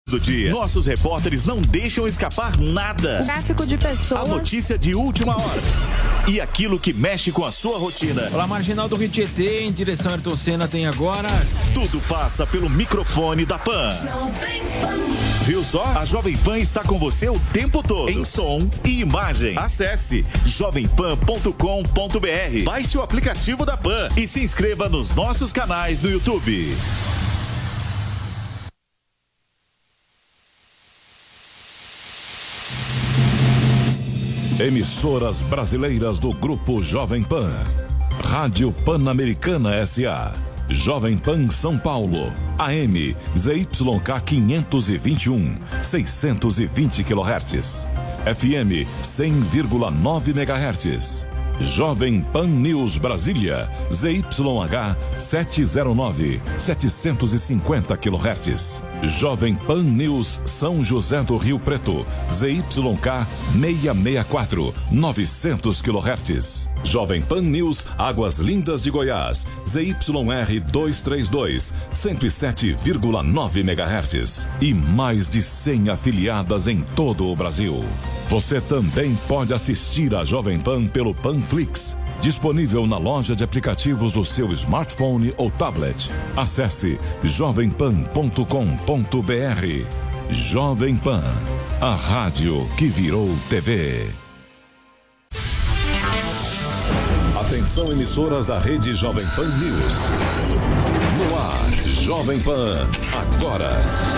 do dia. Nossos repórteres não deixam escapar nada. Tráfico de pessoas. A notícia de última hora. E aquilo que mexe com a sua rotina. Olá, Marginal do Rio Tietê, em direção a Ayrton Senna, tem agora... Tudo passa pelo microfone da Pan. Viu só? A Jovem Pan está com você o tempo todo. Em som e imagem. Acesse jovempan.com.br. Baixe o aplicativo da Pan e se inscreva nos nossos canais no YouTube. Emissoras brasileiras do Grupo Jovem Pan. Rádio Pan-Americana S.A. Jovem Pan São Paulo. AM ZYK 521, 620 kHz. FM 100,9 MHz. Jovem Pan News Brasília, ZYH 709, 750 kHz. Jovem Pan News São José do Rio Preto, ZYK 664, 900 kHz. Jovem Pan News Águas Lindas de Goiás, ZYR 232, 107,9 MHz. E mais de 100 afiliadas em todo o Brasil. Você também pode assistir a Jovem Pan pelo Panflix, disponível na loja de aplicativos do seu smartphone ou tablet. Acesse jovempan.com.br. Jovem Pan, a rádio que virou TV. Atenção, emissoras da rede Jovem Pan News. No ar, Jovem Pan, agora.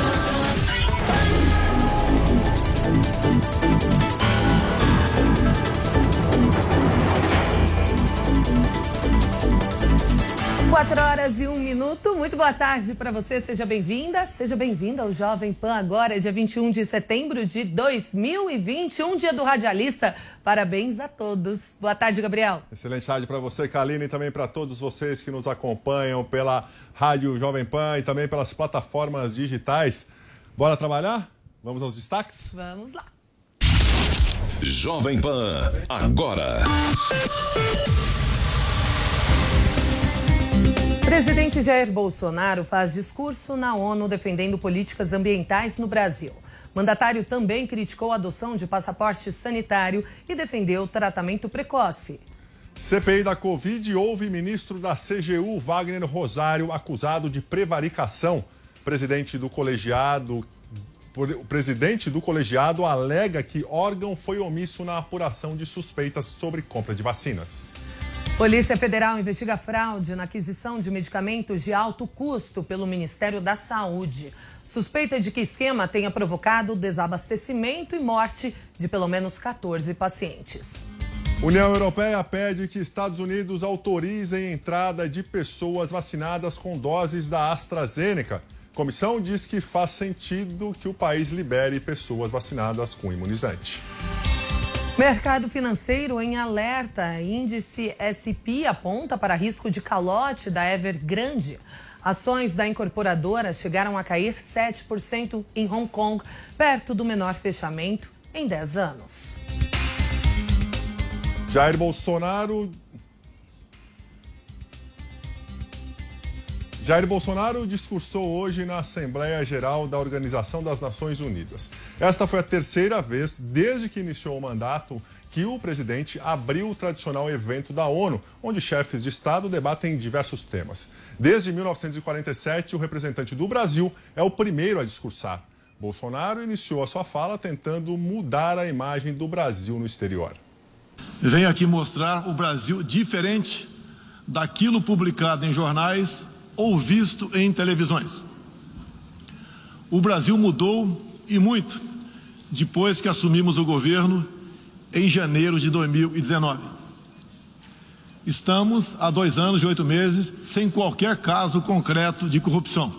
Quatro horas e 1 minuto. Muito boa tarde para você. Seja bem-vinda, seja bem-vindo ao Jovem Pan. Agora é dia 21 de setembro de 2021, dia do radialista. Parabéns a todos. Boa tarde, Gabriel. Excelente tarde para você, Kaline, e também para todos vocês que nos acompanham pela Rádio Jovem Pan e também pelas plataformas digitais. Bora trabalhar? Vamos aos destaques? Vamos lá. Jovem Pan, agora. Presidente Jair Bolsonaro faz discurso na ONU defendendo políticas ambientais no Brasil. Mandatário também criticou a adoção de passaporte sanitário e defendeu tratamento precoce. CPI da Covid, houve ministro da CGU, Wagner Rosário, acusado de prevaricação. O presidente do colegiado alega que órgão foi omisso na apuração de suspeitas sobre compra de vacinas. Polícia Federal investiga fraude na aquisição de medicamentos de alto custo pelo Ministério da Saúde. Suspeita de que esquema tenha provocado desabastecimento e morte de pelo menos 14 pacientes. União Europeia pede que Estados Unidos autorizem a entrada de pessoas vacinadas com doses da AstraZeneca. Comissão diz que faz sentido que o país libere pessoas vacinadas com imunizante. Mercado financeiro em alerta. Índice S&P aponta para risco de calote da Evergrande. Ações da incorporadora chegaram a cair 7% em Hong Kong, perto do menor fechamento em 10 anos. Jair Bolsonaro discursou hoje na Assembleia Geral da Organização das Nações Unidas. Esta foi a terceira vez, desde que iniciou o mandato, que o presidente abriu o tradicional evento da ONU, onde chefes de Estado debatem diversos temas. Desde 1947, o representante do Brasil é o primeiro a discursar. Bolsonaro iniciou a sua fala tentando mudar a imagem do Brasil no exterior. Venho aqui mostrar o Brasil diferente daquilo publicado em jornais ou visto em televisões. O Brasil mudou e muito depois que assumimos o governo em janeiro de 2019. Estamos há 2 anos e 8 meses sem qualquer caso concreto de corrupção.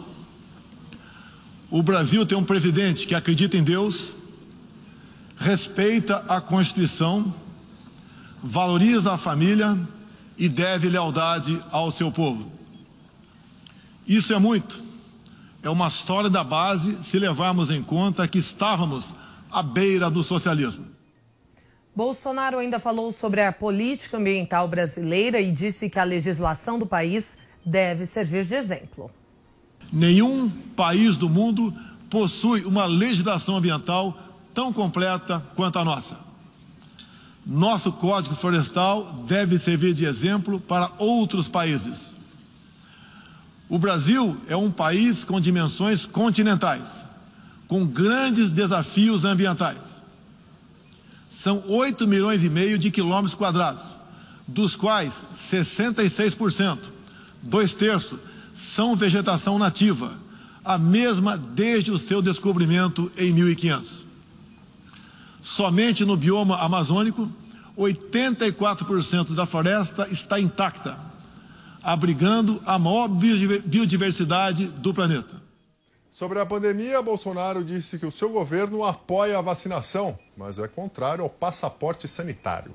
O Brasil tem um presidente que acredita em Deus, respeita a Constituição, valoriza a família e deve lealdade ao seu povo. Isso é muito. É uma história da base se levarmos em conta que estávamos à beira do socialismo. Bolsonaro ainda falou sobre a política ambiental brasileira e disse que a legislação do país deve servir de exemplo. Nenhum país do mundo possui uma legislação ambiental tão completa quanto a nossa. Nosso Código Florestal deve servir de exemplo para outros países. O Brasil é um país com dimensões continentais, com grandes desafios ambientais. São 8,5 milhões de quilômetros quadrados, dos quais 66%, 2/3, são vegetação nativa, a mesma desde o seu descobrimento em 1500. Somente no bioma amazônico, 84% da floresta está intacta, abrigando a maior biodiversidade do planeta. Sobre a pandemia, Bolsonaro disse que o seu governo apoia a vacinação, mas é contrário ao passaporte sanitário.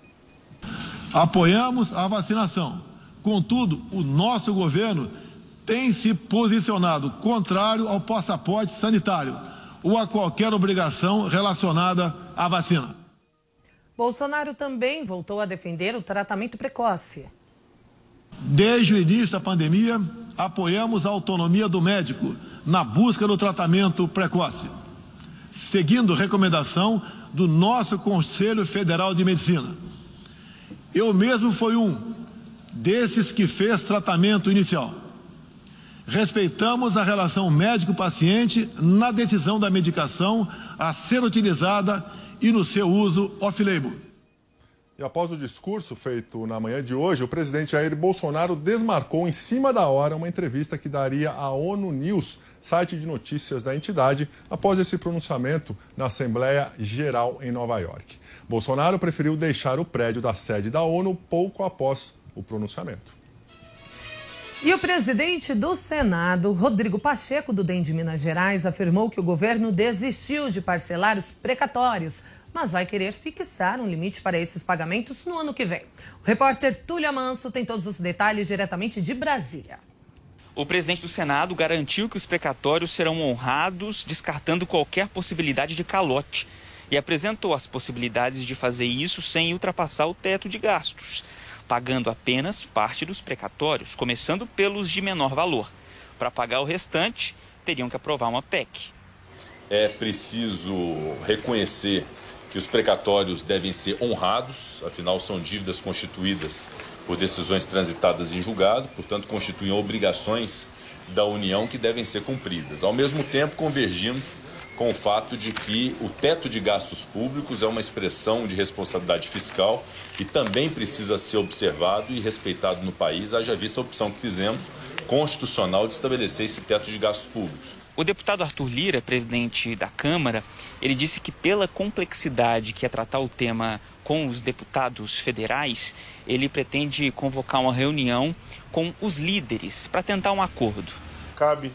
Apoiamos a vacinação. Contudo, o nosso governo tem se posicionado contrário ao passaporte sanitário ou a qualquer obrigação relacionada à vacina. Bolsonaro também voltou a defender o tratamento precoce. Desde o início da pandemia, apoiamos a autonomia do médico na busca do tratamento precoce, seguindo recomendação do nosso Conselho Federal de Medicina. Eu mesmo fui um desses que fez tratamento inicial. Respeitamos a relação médico-paciente na decisão da medicação a ser utilizada e no seu uso off-label. E após o discurso feito na manhã de hoje, o presidente Jair Bolsonaro desmarcou em cima da hora uma entrevista que daria à ONU News, site de notícias da entidade, após esse pronunciamento na Assembleia Geral em Nova York. Bolsonaro preferiu deixar o prédio da sede da ONU pouco após o pronunciamento. E o presidente do Senado, Rodrigo Pacheco, do DEM de Minas Gerais, afirmou que o governo desistiu de parcelar os precatórios, mas vai querer fixar um limite para esses pagamentos no ano que vem. O repórter Túlio Amanso tem todos os detalhes diretamente de Brasília. O presidente do Senado garantiu que os precatórios serão honrados, descartando qualquer possibilidade de calote, e apresentou as possibilidades de fazer isso sem ultrapassar o teto de gastos, pagando apenas parte dos precatórios, começando pelos de menor valor. Para pagar o restante, teriam que aprovar uma PEC. É preciso reconhecer que os precatórios devem ser honrados, afinal são dívidas constituídas por decisões transitadas em julgado, portanto constituem obrigações da União que devem ser cumpridas. Ao mesmo tempo, convergimos com o fato de que o teto de gastos públicos é uma expressão de responsabilidade fiscal e também precisa ser observado e respeitado no país, haja vista a opção que fizemos constitucional de estabelecer esse teto de gastos públicos. O deputado Arthur Lira, presidente da Câmara, ele disse que pela complexidade que é tratar o tema com os deputados federais, ele pretende convocar uma reunião com os líderes para tentar um acordo. Cabe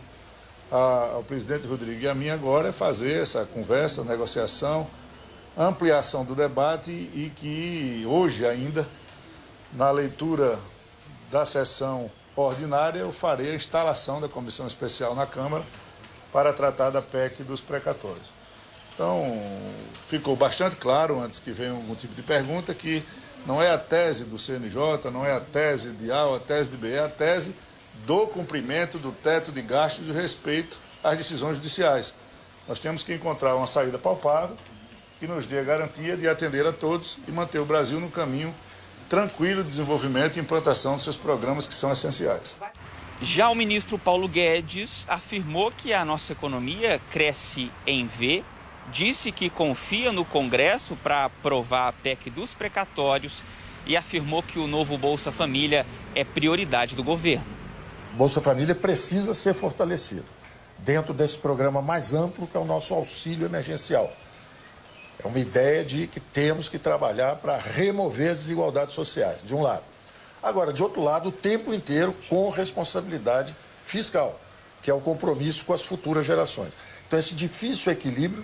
ao presidente Rodrigo e a mim agora é fazer essa conversa, negociação, ampliação do debate e que hoje ainda, na leitura da sessão ordinária, eu farei a instalação da comissão especial na Câmara para tratar da PEC dos precatórios. Então, ficou bastante claro, antes que venha algum tipo de pergunta, que não é a tese do CNJ, não é a tese de A ou a tese de B, é a tese do cumprimento do teto de gastos e do respeito às decisões judiciais. Nós temos que encontrar uma saída palpável que nos dê a garantia de atender a todos e manter o Brasil no caminho tranquilo de desenvolvimento e implantação dos seus programas que são essenciais. Já o ministro Paulo Guedes afirmou que a nossa economia cresce em V, disse que confia no Congresso para aprovar a PEC dos precatórios e afirmou que o novo Bolsa Família é prioridade do governo. Bolsa Família precisa ser fortalecido dentro desse programa mais amplo que é o nosso auxílio emergencial. É uma ideia de que temos que trabalhar para remover as desigualdades sociais, de um lado. Agora, de outro lado, o tempo inteiro com responsabilidade fiscal, que é o compromisso com as futuras gerações. Então, esse difícil equilíbrio,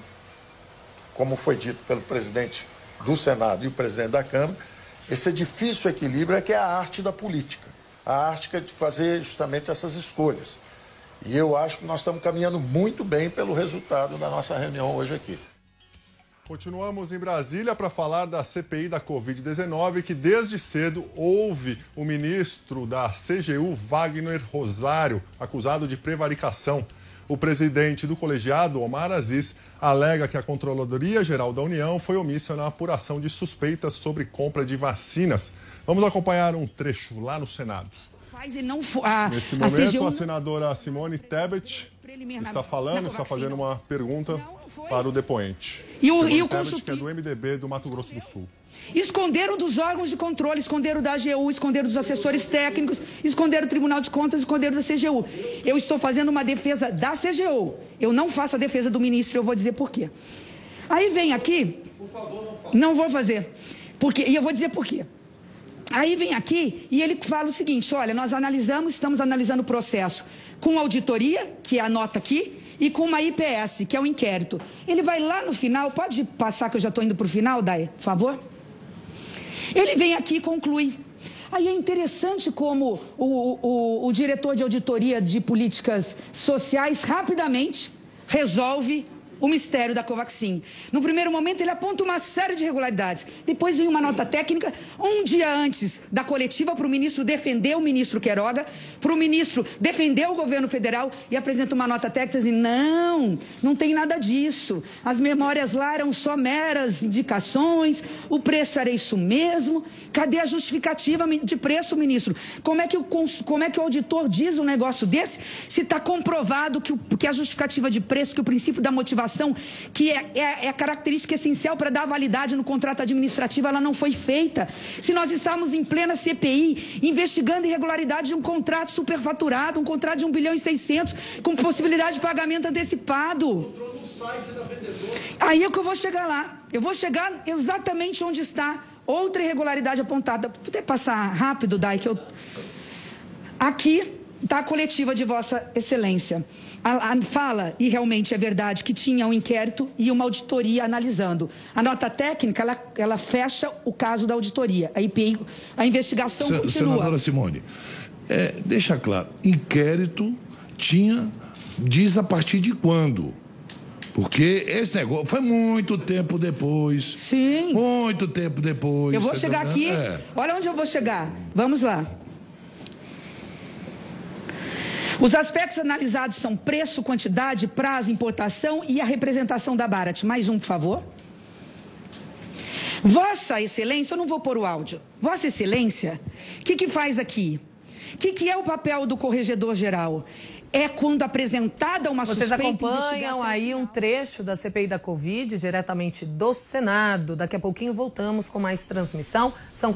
como foi dito pelo presidente do Senado e o presidente da Câmara, esse difícil equilíbrio é que é a arte da política, a arte de fazer justamente essas escolhas. E eu acho que nós estamos caminhando muito bem pelo resultado da nossa reunião hoje aqui. Continuamos em Brasília para falar da CPI da Covid-19, que desde cedo houve o ministro da CGU, Wagner Rosário, acusado de prevaricação. O presidente do colegiado, Omar Aziz, alega que a Controladoria Geral da União foi omissa na apuração de suspeitas sobre compra de vacinas. Vamos acompanhar um trecho lá no Senado. Nesse momento, a senadora Simone Tebet está falando, está fazendo uma pergunta para o depoente. E o consultor, que é do MDB do Mato Grosso do Sul. Esconderam dos órgãos de controle, esconderam da AGU, esconderam dos assessores técnicos, esconderam do Tribunal de Contas, esconderam da CGU. Eu estou fazendo uma defesa da CGU. Eu não faço a defesa do ministro, eu vou dizer por quê. Aí vem aqui... Não vou fazer. E eu vou dizer por quê. Aí vem aqui e ele fala o seguinte, olha, nós estamos analisando o processo com auditoria, que é a nota aqui, e com uma IPS, que é o inquérito. Ele vai lá no final, pode passar que eu já estou indo para o final, Dai, por favor? Ele vem aqui e conclui. Aí é interessante como o diretor de auditoria de políticas sociais rapidamente resolve o mistério da Covaxin. No primeiro momento, ele aponta uma série de irregularidades. Depois vem uma nota técnica, um dia antes da coletiva, para o ministro defender o ministro Queiroga, para o ministro defender o governo federal e apresenta uma nota técnica dizendo, não tem nada disso. As memórias lá eram só meras indicações, o preço era isso mesmo. Cadê a justificativa de preço, ministro? Como é que o auditor diz um negócio desse se está comprovado que a justificativa de preço, que o princípio da motivação, que é a característica essencial para dar validade no contrato administrativo, ela não foi feita. Se nós estávamos em plena CPI, investigando irregularidade de um contrato superfaturado, um contrato de 1 bilhão e 600, com possibilidade de pagamento antecipado. Aí é que eu vou chegar lá. Eu vou chegar exatamente onde está outra irregularidade apontada. Poder passar rápido, Dai, que eu... Aqui está a coletiva de Vossa Excelência. Fala, e realmente é verdade, que tinha um inquérito e uma auditoria analisando. A nota técnica, ela fecha o caso da auditoria. A IPI, a investigação continua. Senadora Simone, deixa claro, inquérito diz a partir de quando? Porque esse negócio foi muito tempo depois. Sim. Muito tempo depois. Eu vou chegar aqui, olha onde eu vou chegar. Vamos lá. Os aspectos analisados são preço, quantidade, prazo, importação e a representação da Barat. Mais um, por favor. Vossa Excelência, eu não vou pôr o áudio. Vossa Excelência, o que faz aqui? O que é o papel do corregedor geral? É quando apresentada uma suspeita. Vocês acompanham aí um trecho da CPI da Covid, diretamente do Senado. Daqui a pouquinho voltamos com mais transmissão. São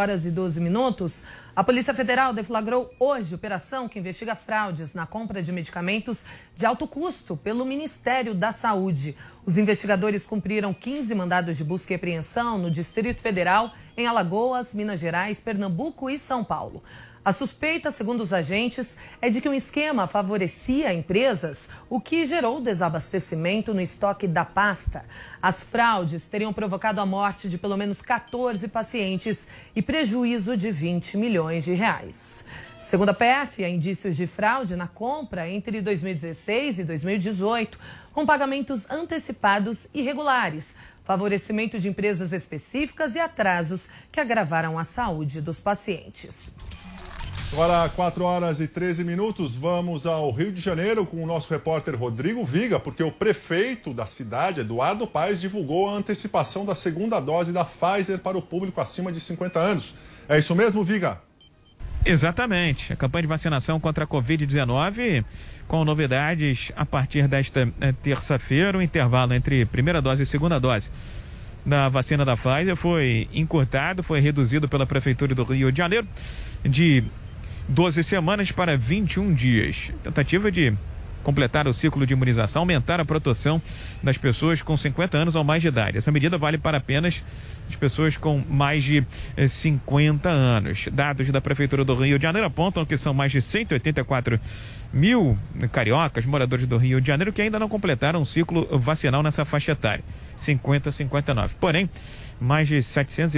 4h12. A Polícia Federal deflagrou hoje operação que investiga fraudes na compra de medicamentos de alto custo pelo Ministério da Saúde. Os investigadores cumpriram 15 mandados de busca e apreensão no Distrito Federal, em Alagoas, Minas Gerais, Pernambuco e São Paulo. A suspeita, segundo os agentes, é de que um esquema favorecia empresas, o que gerou desabastecimento no estoque da pasta. As fraudes teriam provocado a morte de pelo menos 14 pacientes e prejuízo de 20 milhões de reais. Segundo a PF, há indícios de fraude na compra entre 2016 e 2018, com pagamentos antecipados irregulares, favorecimento de empresas específicas e atrasos que agravaram a saúde dos pacientes. Agora, 4h13, vamos ao Rio de Janeiro com o nosso repórter Rodrigo Viga, porque o prefeito da cidade, Eduardo Paes, divulgou a antecipação da segunda dose da Pfizer para o público acima de 50 anos. É isso mesmo, Viga? Exatamente. A campanha de vacinação contra a Covid-19, com novidades a partir desta terça-feira, o intervalo entre primeira dose e segunda dose da vacina da Pfizer foi encurtado, foi reduzido pela Prefeitura do Rio de Janeiro de 12 semanas para 21 dias. Tentativa de completar o ciclo de imunização, aumentar a proteção das pessoas com 50 anos ou mais de idade. Essa medida vale para apenas as pessoas com mais de 50 anos. Dados da Prefeitura do Rio de Janeiro apontam que são mais de 184 mil cariocas, moradores do Rio de Janeiro, que ainda não completaram um ciclo vacinal nessa faixa etária, 50 a 59. Porém, mais de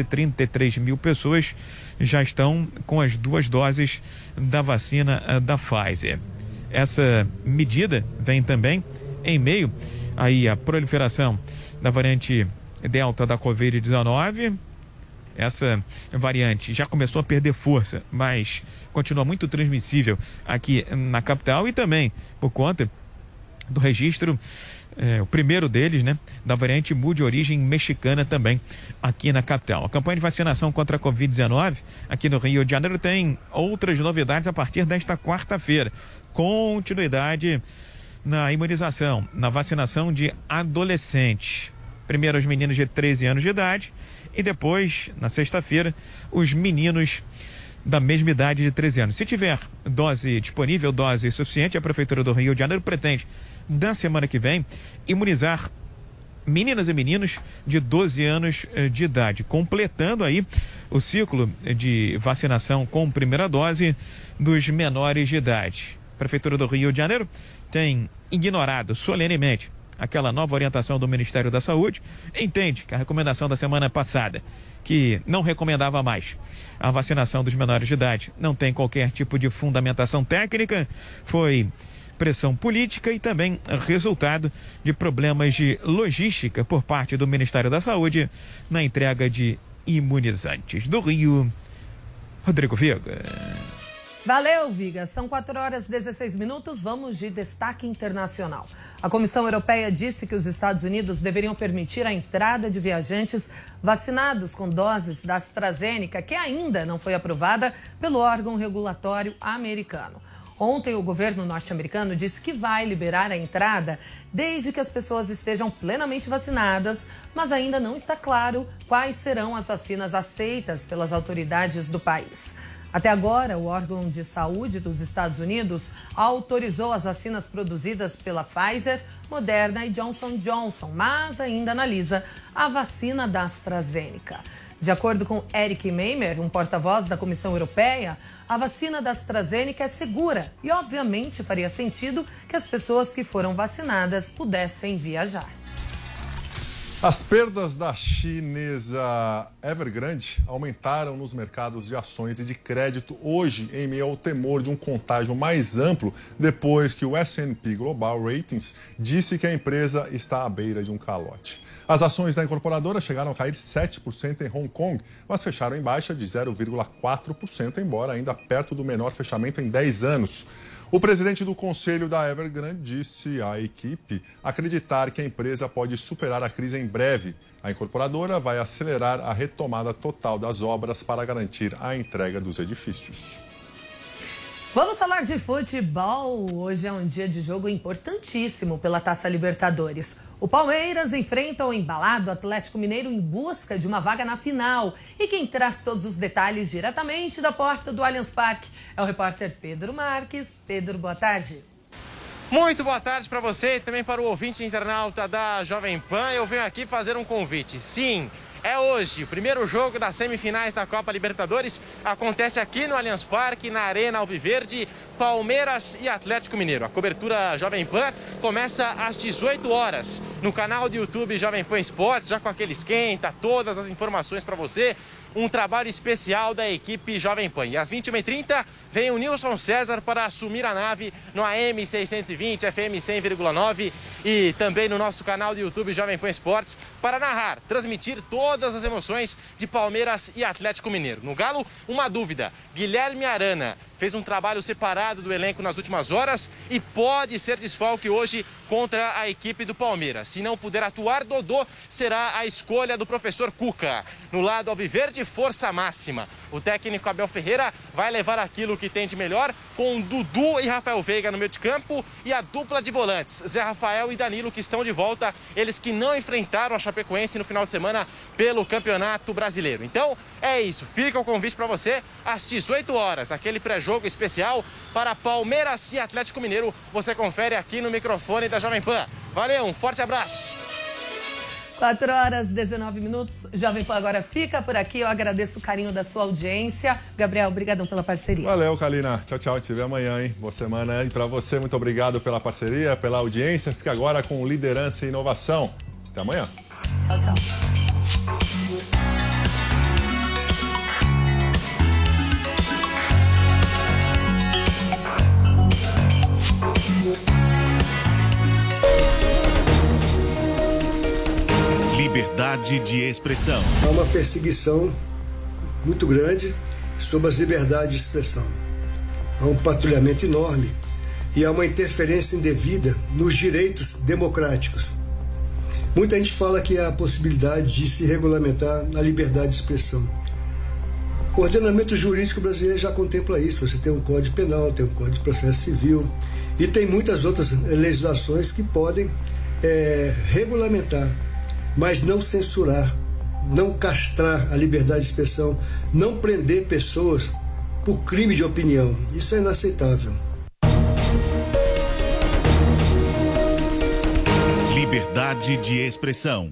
733 mil pessoas já estão com as 2 doses da vacina da Pfizer. Essa medida vem também em meio aí à proliferação da variante Delta da Covid-19. Essa variante já começou a perder força, mas continua muito transmissível aqui na capital e também por conta do registro, o primeiro deles, né, da variante Mu de origem mexicana também aqui na capital. A campanha de vacinação contra a Covid-19 aqui no Rio de Janeiro tem outras novidades a partir desta quarta-feira. Continuidade na imunização, na vacinação de adolescentes. Primeiro os meninos de 13 anos de idade e depois, na sexta-feira, os meninos da mesma idade de 13 anos. Se tiver dose disponível, dose suficiente, a Prefeitura do Rio de Janeiro pretende, na semana que vem, imunizar meninas e meninos de 12 anos de idade, completando aí o ciclo de vacinação com primeira dose dos menores de idade. A Prefeitura do Rio de Janeiro tem ignorado solenemente aquela nova orientação do Ministério da Saúde, entende que a recomendação da semana passada, que não recomendava mais a vacinação dos menores de idade, não tem qualquer tipo de fundamentação técnica, foi pressão política e também resultado de problemas de logística por parte do Ministério da Saúde na entrega de imunizantes. Do Rio, Rodrigo Viga. Valeu, Viga. São 4h16. Vamos de destaque internacional. A Comissão Europeia disse que os Estados Unidos deveriam permitir a entrada de viajantes vacinados com doses da AstraZeneca, que ainda não foi aprovada pelo órgão regulatório americano. Ontem, o governo norte-americano disse que vai liberar a entrada desde que as pessoas estejam plenamente vacinadas, mas ainda não está claro quais serão as vacinas aceitas pelas autoridades do país. Até agora, o órgão de saúde dos Estados Unidos autorizou as vacinas produzidas pela Pfizer, Moderna e Johnson & Johnson, mas ainda analisa a vacina da AstraZeneca. De acordo com Eric Meimer, um porta-voz da Comissão Europeia, a vacina da AstraZeneca é segura e, obviamente, faria sentido que as pessoas que foram vacinadas pudessem viajar. As perdas da chinesa Evergrande aumentaram nos mercados de ações e de crédito hoje, em meio ao temor de um contágio mais amplo, depois que o S&P Global Ratings disse que a empresa está à beira de um calote. As ações da incorporadora chegaram a cair 7% em Hong Kong, mas fecharam em baixa de 0,4%, embora ainda perto do menor fechamento em 10 anos. O presidente do conselho da Evergrande disse à equipe acreditar que a empresa pode superar a crise em breve. A incorporadora vai acelerar a retomada total das obras para garantir a entrega dos edifícios. Vamos falar de futebol. Hoje é um dia de jogo importantíssimo pela Taça Libertadores. O Palmeiras enfrenta o embalado Atlético Mineiro em busca de uma vaga na final. E quem traz todos os detalhes diretamente da porta do Allianz Parque é o repórter Pedro Marques. Pedro, boa tarde. Muito boa tarde para você e também para o ouvinte internauta da Jovem Pan. Eu venho aqui fazer um convite. Sim, é hoje, o primeiro jogo das semifinais da Copa Libertadores acontece aqui no Allianz Parque, na Arena Alviverde, Palmeiras e Atlético Mineiro. A cobertura Jovem Pan começa às 18 horas no canal do YouTube Jovem Pan Esportes, já com aquele esquenta, todas as informações para você. Um trabalho especial da equipe Jovem Pan. E às 21h30 vem o Nilson César para assumir a nave no AM 620, FM 100,9 e também no nosso canal do YouTube Jovem Pan Esportes para narrar, transmitir todas as emoções de Palmeiras e Atlético Mineiro. No Galo, uma dúvida. Guilherme Arana fez um trabalho separado do elenco nas últimas horas e pode ser desfalque hoje contra a equipe do Palmeiras. Se não puder atuar, Dodô será a escolha do professor Cuca. No lado alviverde, força máxima. O técnico Abel Ferreira vai levar aquilo que tem de melhor com Dudu e Rafael Veiga no meio de campo e a dupla de volantes, Zé Rafael e Danilo, que estão de volta, eles que não enfrentaram a Chapecoense no final de semana pelo Campeonato Brasileiro. Então, é isso. Fica o convite para você às 18 horas, aquele pré-jogo especial para Palmeiras e Atlético Mineiro. Você confere aqui no microfone da Jovem Pan. Valeu, um forte abraço. 4h19. Jovem Pan agora fica por aqui. Eu agradeço o carinho da sua audiência. Gabriel, obrigadão pela parceria. Valeu, Kalina. Tchau, tchau. A gente se vê amanhã, hein? Boa semana aí pra você. Muito obrigado pela parceria, pela audiência. Fica agora com Liderança e Inovação. Até amanhã. Tchau, tchau. Liberdade de expressão. Há uma perseguição muito grande sobre as liberdades de expressão. Há um patrulhamento enorme e há uma interferência indevida nos direitos democráticos. Muita gente fala que há a possibilidade de se regulamentar a liberdade de expressão. O ordenamento jurídico brasileiro já contempla isso. Você tem um Código Penal, tem um Código de Processo Civil e tem muitas outras legislações que podem regulamentar, mas não censurar, não castrar a liberdade de expressão, não prender pessoas por crime de opinião. Isso é inaceitável. Liberdade de expressão.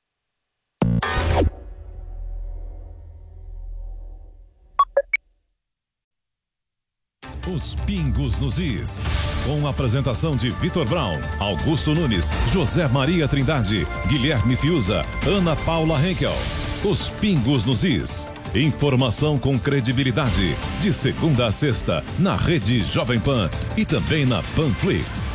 Os Pingos nos Is. Com a apresentação de Vitor Brown, Augusto Nunes, José Maria Trindade, Guilherme Fiuza, Ana Paula Henkel. Os Pingos nos Is. Informação com credibilidade. De segunda a sexta, na rede Jovem Pan e também na Panflix.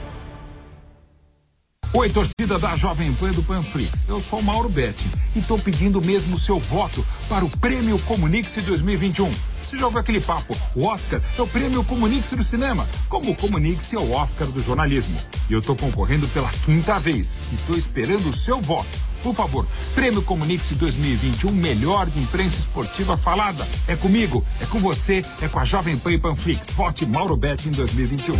Oi, torcida da Jovem Pan e do Panflix. Eu sou o Mauro Betti e estou pedindo mesmo o seu voto para o Prêmio Comunix 2021. Você já ouviu aquele papo? O Oscar é o Prêmio Comunix do cinema, como o Comunix é o Oscar do jornalismo. E eu estou concorrendo pela 5ª vez e estou esperando o seu voto. Por favor, Prêmio Comunix 2021, melhor de imprensa esportiva falada. É comigo, é com você, é com a Jovem Pan e Panflix. Vote Mauro Betti em 2021.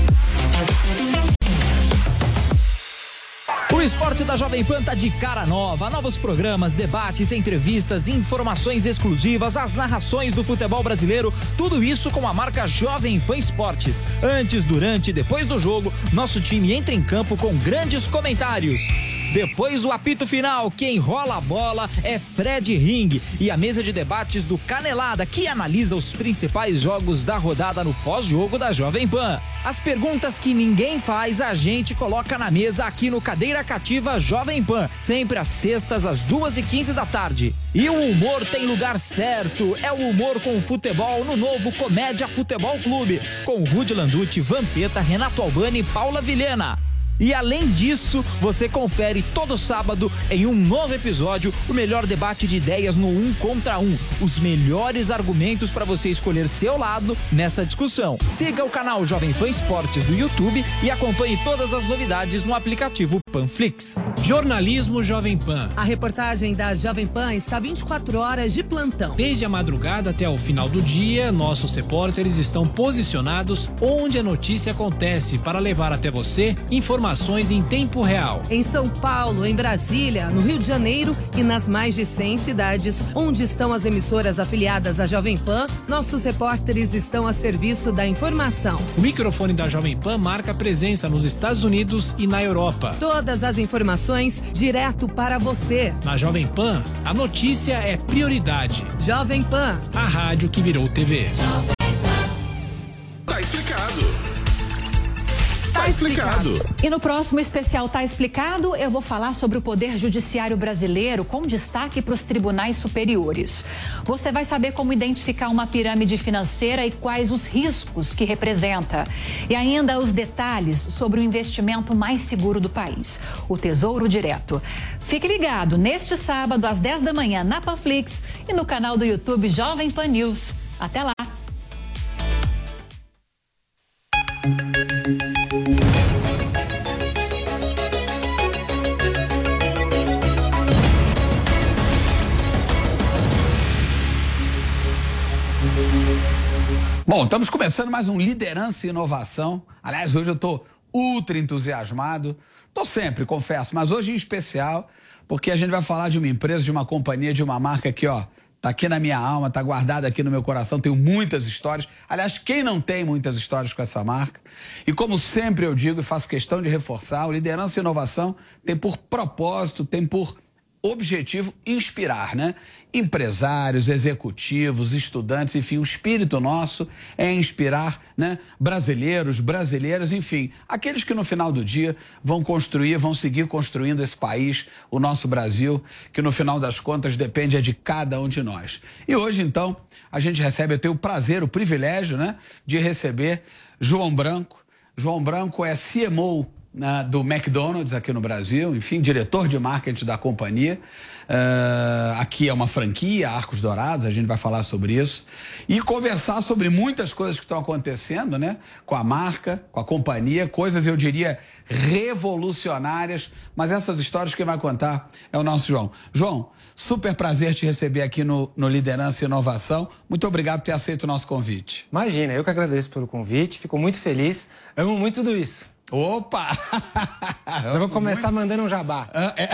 O esporte da Jovem Pan tá de cara nova, novos programas, debates, entrevistas, informações exclusivas, as narrações do futebol brasileiro, tudo isso com a marca Jovem Pan Esportes. Antes, durante e depois do jogo, nosso time entra em campo com grandes comentários. Depois do apito final, quem rola a bola é Fred Ring e a mesa de debates do Canelada, que analisa os principais jogos da rodada no pós-jogo da Jovem Pan. As perguntas que ninguém faz, a gente coloca na mesa aqui no Cadeira Cativa Jovem Pan, sempre às sextas, às 2h15 da tarde. E o humor tem lugar certo, é o humor com o futebol no novo Comédia Futebol Clube, com Rudy Landucci, Vampeta, Renato Albani e Paula Vilhena. E além disso, você confere todo sábado em um novo episódio o melhor debate de ideias no 1 contra 1. Os melhores argumentos para você escolher seu lado nessa discussão. Siga o canal Jovem Pan Esportes do YouTube e acompanhe todas as novidades no aplicativo Panflix. Jornalismo Jovem Pan. A reportagem da Jovem Pan está 24 horas de plantão. Desde a madrugada até o final do dia, nossos repórteres estão posicionados onde a notícia acontece para levar até você informações em tempo real. Em São Paulo, em Brasília, no Rio de Janeiro e nas mais de 100 cidades onde estão as emissoras afiliadas à Jovem Pan, nossos repórteres estão a serviço da informação. O microfone da Jovem Pan marca presença nos Estados Unidos e na Europa. Todas as informações direto para você. Na Jovem Pan, a notícia é prioridade. Jovem Pan, a rádio que virou TV. Tá explicado. Tá explicado. E no próximo especial Tá Explicado, eu vou falar sobre o Poder Judiciário brasileiro com destaque para os tribunais superiores. Você vai saber como identificar uma pirâmide financeira e quais os riscos que representa. E ainda os detalhes sobre o investimento mais seguro do país, o Tesouro Direto. Fique ligado neste sábado às 10 da manhã na Panflix e no canal do YouTube Jovem Pan News. Até lá. Bom, estamos começando mais um Liderança e Inovação. Aliás, hoje eu estou ultra entusiasmado. Estou sempre, confesso, mas hoje em especial, porque a gente vai falar de uma empresa, de uma companhia, de uma marca que, ó, tá aqui na minha alma, tá guardada aqui no meu coração, tenho muitas histórias. Aliás, quem não tem muitas histórias com essa marca? E como sempre eu digo e faço questão de reforçar, o Liderança e Inovação tem por propósito, tem por objetivo inspirar, né? Empresários, executivos, estudantes, enfim, o espírito nosso é inspirar, né? Brasileiros, brasileiras, enfim, aqueles que no final do dia vão construir, vão seguir construindo esse país, o nosso Brasil, que no final das contas depende de cada um de nós. E hoje, então, a gente recebe, eu tenho o prazer, o privilégio, né? De receber João Branco. João Branco é CMO do McDonald's aqui no Brasil, enfim, diretor de marketing da companhia. Aqui é uma franquia, Arcos Dourados, a gente vai falar sobre isso. E conversar sobre muitas coisas que estão acontecendo, né? Com a marca, com a companhia, coisas, eu diria, revolucionárias. Mas essas histórias quem vai contar é o nosso João. João, super prazer te receber aqui no Liderança e Inovação. Muito obrigado por ter aceito o nosso convite. Imagina, eu que agradeço pelo convite, fico muito feliz. Amo muito tudo isso. Opa! Já vou começar mandando um jabá.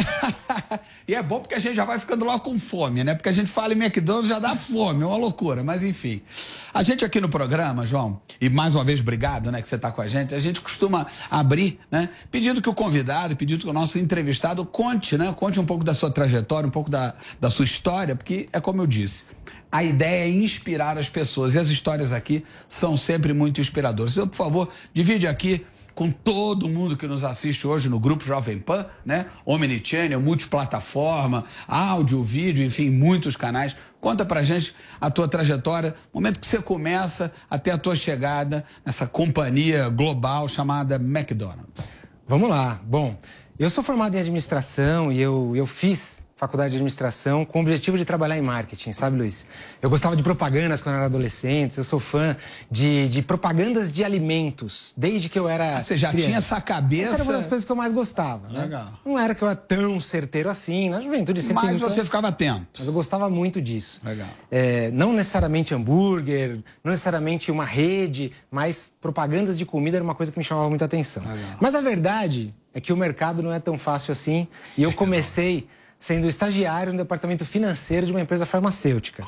E é bom porque a gente já vai ficando logo com fome, né? Porque a gente fala em McDonald's, já dá fome, é uma loucura. Mas enfim, a gente aqui no programa, João, e mais uma vez obrigado, né, que você está com a gente costuma abrir, né, pedindo que o convidado, pedindo que o nosso entrevistado conte, né? Conte um pouco da sua trajetória, um pouco da sua história, porque é como eu disse, a ideia é inspirar as pessoas e as histórias aqui são sempre muito inspiradoras. Então, por favor, divide aqui com todo mundo que nos assiste hoje no Grupo Jovem Pan, né? Omnichannel, multiplataforma, áudio, vídeo, enfim, muitos canais. Conta pra gente a tua trajetória, momento que você começa até a tua chegada nessa companhia global chamada McDonald's. Vamos lá. Bom, eu sou formado em administração e eu fiz faculdade de administração com o objetivo de trabalhar em marketing, sabe, Luiz? Eu gostava de propagandas quando eu era adolescente, eu sou fã de propagandas de alimentos, desde que eu era Você já criança. tinha essa cabeça... Essa era uma das coisas que eu mais gostava, né? Legal. Não era que eu era tão certeiro assim, na juventude sempre Mas você ficava atento. Mas eu gostava muito disso. Legal. Não necessariamente hambúrguer, não necessariamente uma rede, mas propagandas de comida era uma coisa que me chamava muita atenção. Legal. Mas a verdade é que o mercado não é tão fácil assim, e eu comecei sendo estagiário no departamento financeiro de uma empresa farmacêutica.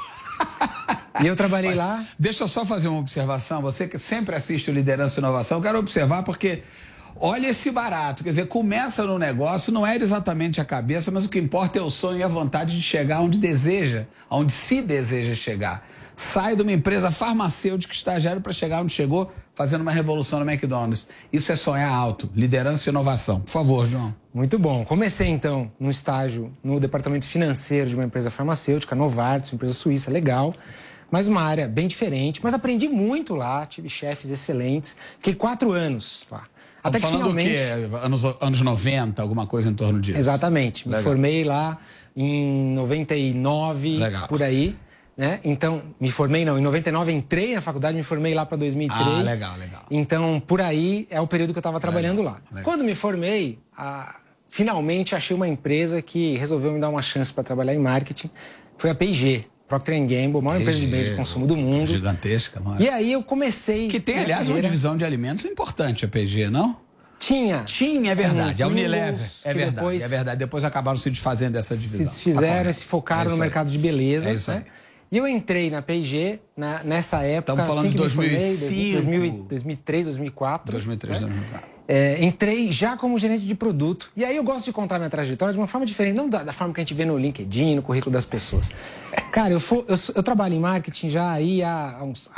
E eu trabalhei lá... Deixa eu só fazer uma observação. Você que sempre assiste o Liderança e Inovação, eu quero observar porque olha esse barato. Quer dizer, começa no negócio, não era exatamente a cabeça, mas o que importa é o sonho e a vontade de chegar onde deseja, onde se deseja chegar. Sai de uma empresa farmacêutica estagiário para chegar onde chegou, fazendo uma revolução no McDonald's. Isso é sonhar alto, liderança e inovação. Por favor, João. Muito bom. Comecei, então, no estágio no departamento financeiro de uma empresa farmacêutica, Novartis, uma empresa suíça, legal, mas uma área bem diferente. Mas aprendi muito lá, tive chefes excelentes. Fiquei 4 anos lá. Até que finalmente... do quê? Anos 90, alguma coisa em torno disso? Exatamente. Me formei lá em 99, legal, por aí. Né? Então, me formei, não, em 99 entrei na faculdade, me formei lá para 2003. Ah, legal, legal. Então, por aí é o período que eu estava trabalhando lá. Legal. Quando me formei, finalmente achei uma empresa que resolveu me dar uma chance para trabalhar em marketing. Foi a P&G, Procter & Gamble, a maior empresa de bens de consumo do mundo. Gigantesca, mano. E aí eu comecei... Que tem, aliás, uma divisão de alimentos importante, a P&G, não? Tinha, é verdade. A Unilever, é verdade, depois, é verdade. Depois acabaram se desfazendo dessa divisão. Se desfizeram e se focaram no mercado de beleza. É isso aí. Né? E eu entrei na P&G nessa época... Estamos falando assim de 2005... 2003, 2004. 2003, né? 2004. Entrei já como gerente de produto. E aí eu gosto de contar minha trajetória de uma forma diferente, não da forma que a gente vê no LinkedIn, no currículo das pessoas. Cara, eu trabalho em marketing já aí há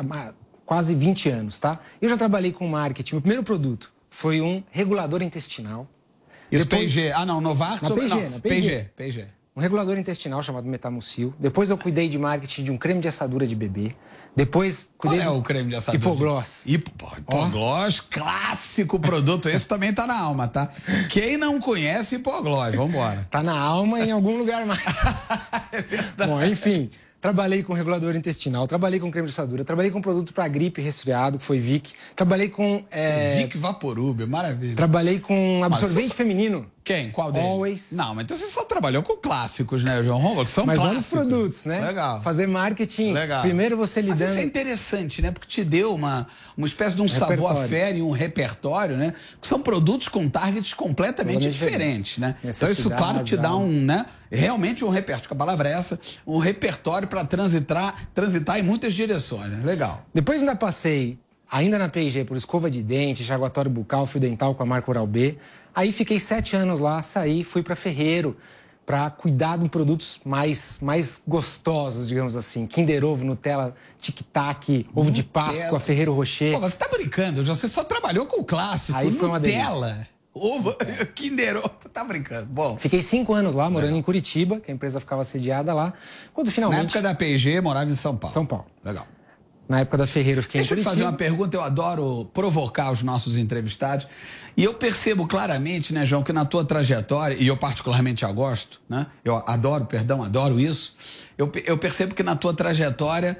quase 20 anos, tá? Eu já trabalhei com marketing. O primeiro produto foi um regulador intestinal. Isso, P&G. Ah, não, Novartis? Na P&G. Um regulador intestinal chamado Metamucil. Depois eu cuidei de marketing de um creme de assadura de bebê. Depois cuidei... Qual é o creme de assadura? Hipogloss. Hipogloss, clássico produto. Esse também tá na alma, tá? Quem não conhece Hipogloss, vambora. Tá na alma em algum lugar mais. É verdade. Bom, enfim... Trabalhei com regulador intestinal, trabalhei com creme de assadura, trabalhei com produto para gripe e resfriado, que foi Vic. Trabalhei com... Vic Vaporub, maravilha. Trabalhei com absorvente feminino. Quem? Qual deles? Always. Não, mas então você só trabalhou com clássicos, né, João Romulo? Que são mas clássicos. Mas olha os produtos, né? Legal. Fazer marketing. Legal. Primeiro você lidando... Mas isso é interessante, né? Porque te deu uma espécie de um savoir-faire e um repertório, né? Que são produtos com targets completamente diferentes, né? Então isso, claro, te dá né? Realmente um repertório, a palavra é essa, um repertório para transitar em muitas direções, né? Legal. Depois ainda passei, ainda na P&G, por escova de dente, enxaguatório bucal, fio dental com a marca Oral-B. Aí fiquei 7 anos lá, saí, fui para Ferreiro para cuidar de produtos mais gostosos, digamos assim. Kinder Ovo, Nutella, Tic Tac, Ovo de Páscoa, Ferreiro Rocher. Pô, você tá brincando, você só trabalhou com o clássico, aí foi Nutella. Ovo, Kinder Ovo, tá brincando. Bom. Fiquei 5 anos lá, morando em Curitiba, que a empresa ficava sediada lá. Quando finalmente... Na época da P&G, morava em São Paulo. São Paulo. Legal. Na época da Ferreira eu fiquei em Curitiba. Deixa eu te fazer uma pergunta, eu adoro provocar os nossos entrevistados. E eu percebo claramente, né, João, que na tua trajetória, e eu particularmente já gosto, né? Eu adoro isso. Eu percebo que na tua trajetória,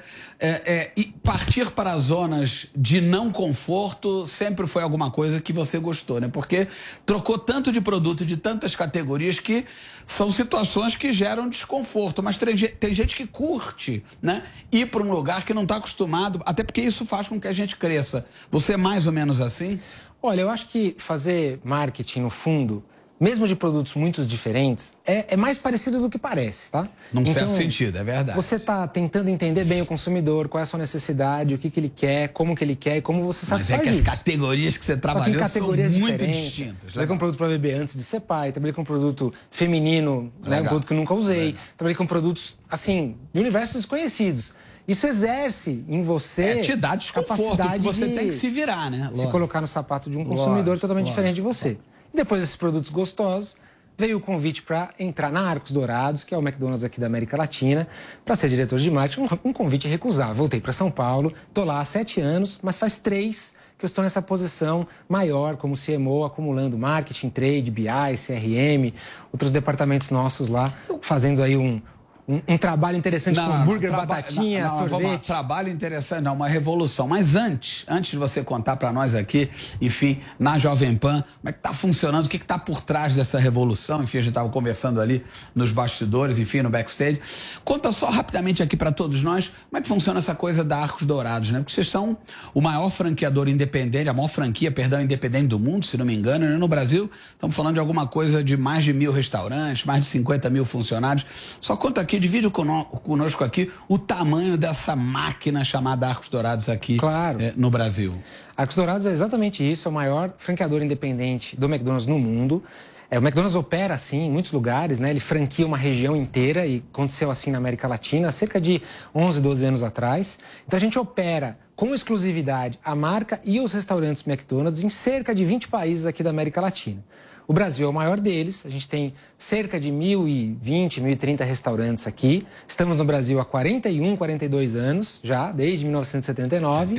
partir para as zonas de não conforto sempre foi alguma coisa que você gostou, né? Porque trocou tanto de produto, de tantas categorias, que são situações que geram desconforto. Mas tem gente que curte, né? Ir para um lugar que não está acostumado, até porque isso faz com que a gente cresça. Você é mais ou menos assim? Olha, eu acho que fazer marketing, no fundo, mesmo de produtos muito diferentes, é mais parecido do que parece, tá? Num certo sentido, é verdade. Você está tentando entender bem o consumidor, qual é a sua necessidade, o que ele quer, como que ele quer e como você satisfaz isso. Mas é que as categorias que você trabalhou são muito distintas. Trabalhei com um produto para bebê antes de ser pai, trabalhei com um produto feminino, né, um produto que eu nunca usei, trabalhei com produtos, assim, de universos desconhecidos. Isso exerce em você te dá desconforto, capacidade você tem que se virar, né? Se colocar no sapato de um consumidor totalmente diferente de você. E depois desses produtos gostosos, veio o convite para entrar na Arcos Dourados, que é o McDonald's aqui da América Latina, para ser diretor de marketing, um convite irrecusável. Voltei para São Paulo, estou lá há 7 anos, mas faz 3 que eu estou nessa posição maior, como CMO, acumulando marketing, trade, BI, CRM, outros departamentos nossos lá, fazendo aí um trabalho interessante com hambúrguer, batatinha, sorvete. Trabalho interessante, não, uma revolução. Mas antes de você contar para nós aqui, enfim, na Jovem Pan, como é que tá funcionando, o que tá por trás dessa revolução, enfim, a gente estava conversando ali nos bastidores, enfim, no backstage. Conta só rapidamente aqui para todos nós, como é que funciona essa coisa da Arcos Dourados, né? Porque vocês são o maior franqueador independente, a maior franquia, independente do mundo, se não me engano, né? No Brasil, estamos falando de alguma coisa de mais de 1.000 restaurantes, mais de 50 mil funcionários. Só conta aqui, divide conosco aqui o tamanho dessa máquina chamada Arcos Dourados aqui no Brasil. Arcos Dourados é exatamente isso, é o maior franqueador independente do McDonald's no mundo. O McDonald's opera assim em muitos lugares, né? Ele franquia uma região inteira e aconteceu assim na América Latina há cerca de 11, 12 anos atrás. Então a gente opera com exclusividade a marca e os restaurantes McDonald's em cerca de 20 países aqui da América Latina. O Brasil é o maior deles, a gente tem cerca de 1.020, 1.030 restaurantes aqui. Estamos no Brasil há 41, 42 anos já, desde 1979.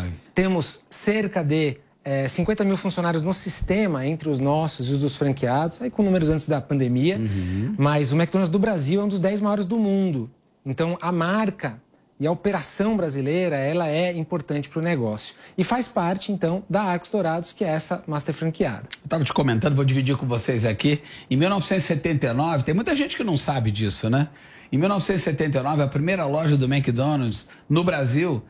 Temos cerca de 50 mil funcionários no sistema, entre os nossos e os dos franqueados, aí com números antes da pandemia. Mas o McDonald's do Brasil é um dos 10 maiores do mundo. Então, a marca e a operação brasileira, ela é importante para o negócio. E faz parte, então, da Arcos Dourados, que é essa master franqueada. Eu estava te comentando, vou dividir com vocês aqui. Em 1979, tem muita gente que não sabe disso, né? Em 1979, a primeira loja do McDonald's no Brasil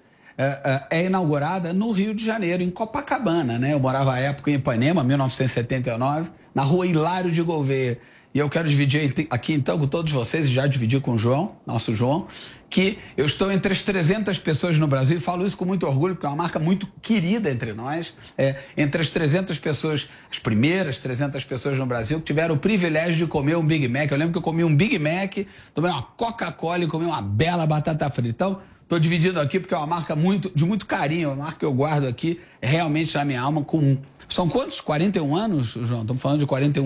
é inaugurada no Rio de Janeiro, em Copacabana, né? Eu morava à época em Ipanema, 1979, na rua Hilário de Gouveia. E eu quero dividir aqui, então, com todos vocês, e já dividi com o João, nosso João, que eu estou entre as 300 pessoas no Brasil, e falo isso com muito orgulho, porque é uma marca muito querida entre nós, entre as 300 pessoas, as primeiras 300 pessoas no Brasil, que tiveram o privilégio de comer um Big Mac. Eu lembro que eu comi um Big Mac, tomei uma Coca-Cola e comi uma bela batata frita. Então, estou dividindo aqui porque é uma marca de muito carinho, uma marca que eu guardo aqui realmente na minha alma com... São quantos? 41 anos, João? Estamos falando de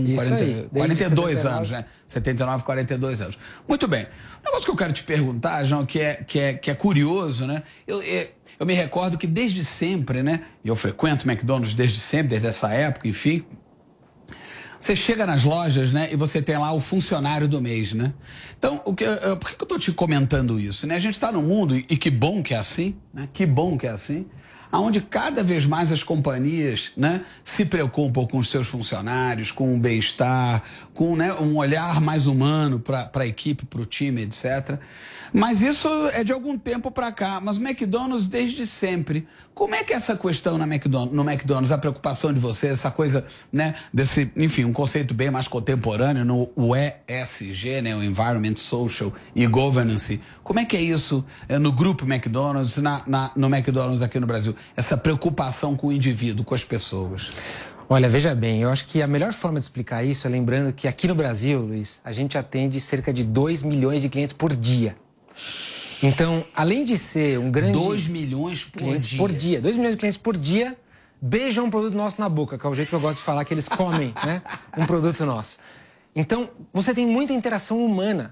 42 anos, né? 79, 42 anos. Muito bem. Um negócio que eu quero te perguntar, João, que é curioso, né? Eu me recordo que desde sempre, né? E eu frequento McDonald's desde sempre, desde essa época, enfim. Você chega nas lojas, né? E você tem lá o funcionário do mês, né? Então, por que eu estou te comentando isso, né? A gente está num mundo, e que bom que é assim, né? Que bom que é assim, onde cada vez mais as companhias, né, se preocupam com os seus funcionários, com o bem-estar, com, né, um olhar mais humano para a equipe, para o time, etc. Mas isso é de algum tempo para cá. Mas o McDonald's desde sempre. Como é que é essa questão no McDonald's, a preocupação de vocês, essa coisa, né, desse, enfim, um conceito bem mais contemporâneo no ESG, né, o Environment, Social e Governance. Como é que é isso no grupo McDonald's, no McDonald's aqui no Brasil? Essa preocupação com o indivíduo, com as pessoas? Olha, veja bem, eu acho que a melhor forma de explicar isso é lembrando que aqui no Brasil, Luiz, a gente atende cerca de 2 milhões de clientes por dia. Então, além de ser um grande... 2 milhões por dia. 2 milhões de clientes por dia beijam um produto nosso na boca, que é o jeito que eu gosto de falar, que eles comem, né, um produto nosso. Então, você tem muita interação humana.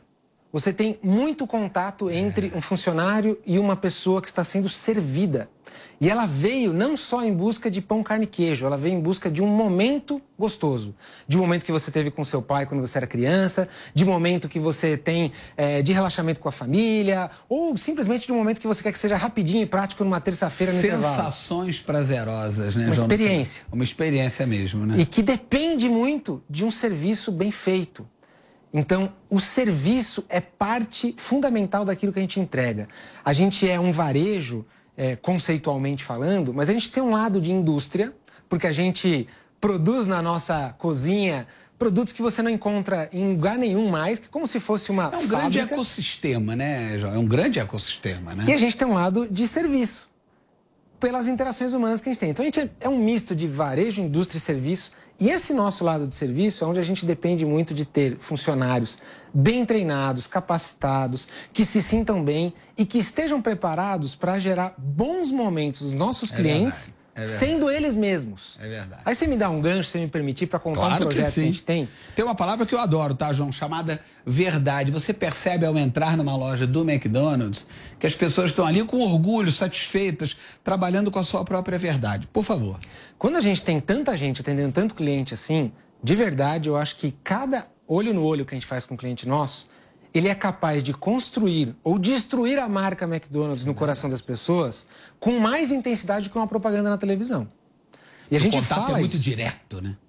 você tem muito contato entre um funcionário e uma pessoa que está sendo servida. E ela veio não só em busca de pão, carne e queijo, ela veio em busca de um momento gostoso. De um momento que você teve com seu pai quando você era criança, de um momento que você tem de relaxamento com a família, ou simplesmente de um momento que você quer que seja rapidinho e prático numa terça-feira no intervalo. Sensações prazerosas, né, Uma João? experiência. Uma experiência mesmo, né? E que depende muito de um serviço bem feito. Então, o serviço é parte fundamental daquilo que a gente entrega. A gente é um varejo, conceitualmente falando, mas a gente tem um lado de indústria, porque a gente produz na nossa cozinha produtos que você não encontra em lugar nenhum mais, que como se fosse uma fábrica. Grande ecossistema, né, João? É um grande ecossistema, né? E a gente tem um lado de serviço, pelas interações humanas que a gente tem. Então, a gente é um misto de varejo, indústria e serviço. E esse nosso lado de serviço é onde a gente depende muito de ter funcionários bem treinados, capacitados, que se sintam bem e que estejam preparados para gerar bons momentos dos nossos clientes, sendo eles mesmos. É verdade. Aí você me dá um gancho, se me permitir, para contar um projeto que a gente tem. Tem uma palavra que eu adoro, tá, João? Chamada verdade. Você percebe ao entrar numa loja do McDonald's que as pessoas estão ali com orgulho, satisfeitas, trabalhando com a sua própria verdade. Por favor. Quando a gente tem tanta gente atendendo tanto cliente assim, de verdade, eu acho que cada olho no olho que a gente faz com um cliente nosso, ele é capaz de construir ou destruir a marca McDonald's no coração das pessoas com mais intensidade que uma propaganda na televisão. E a gente fala é muito direto, né?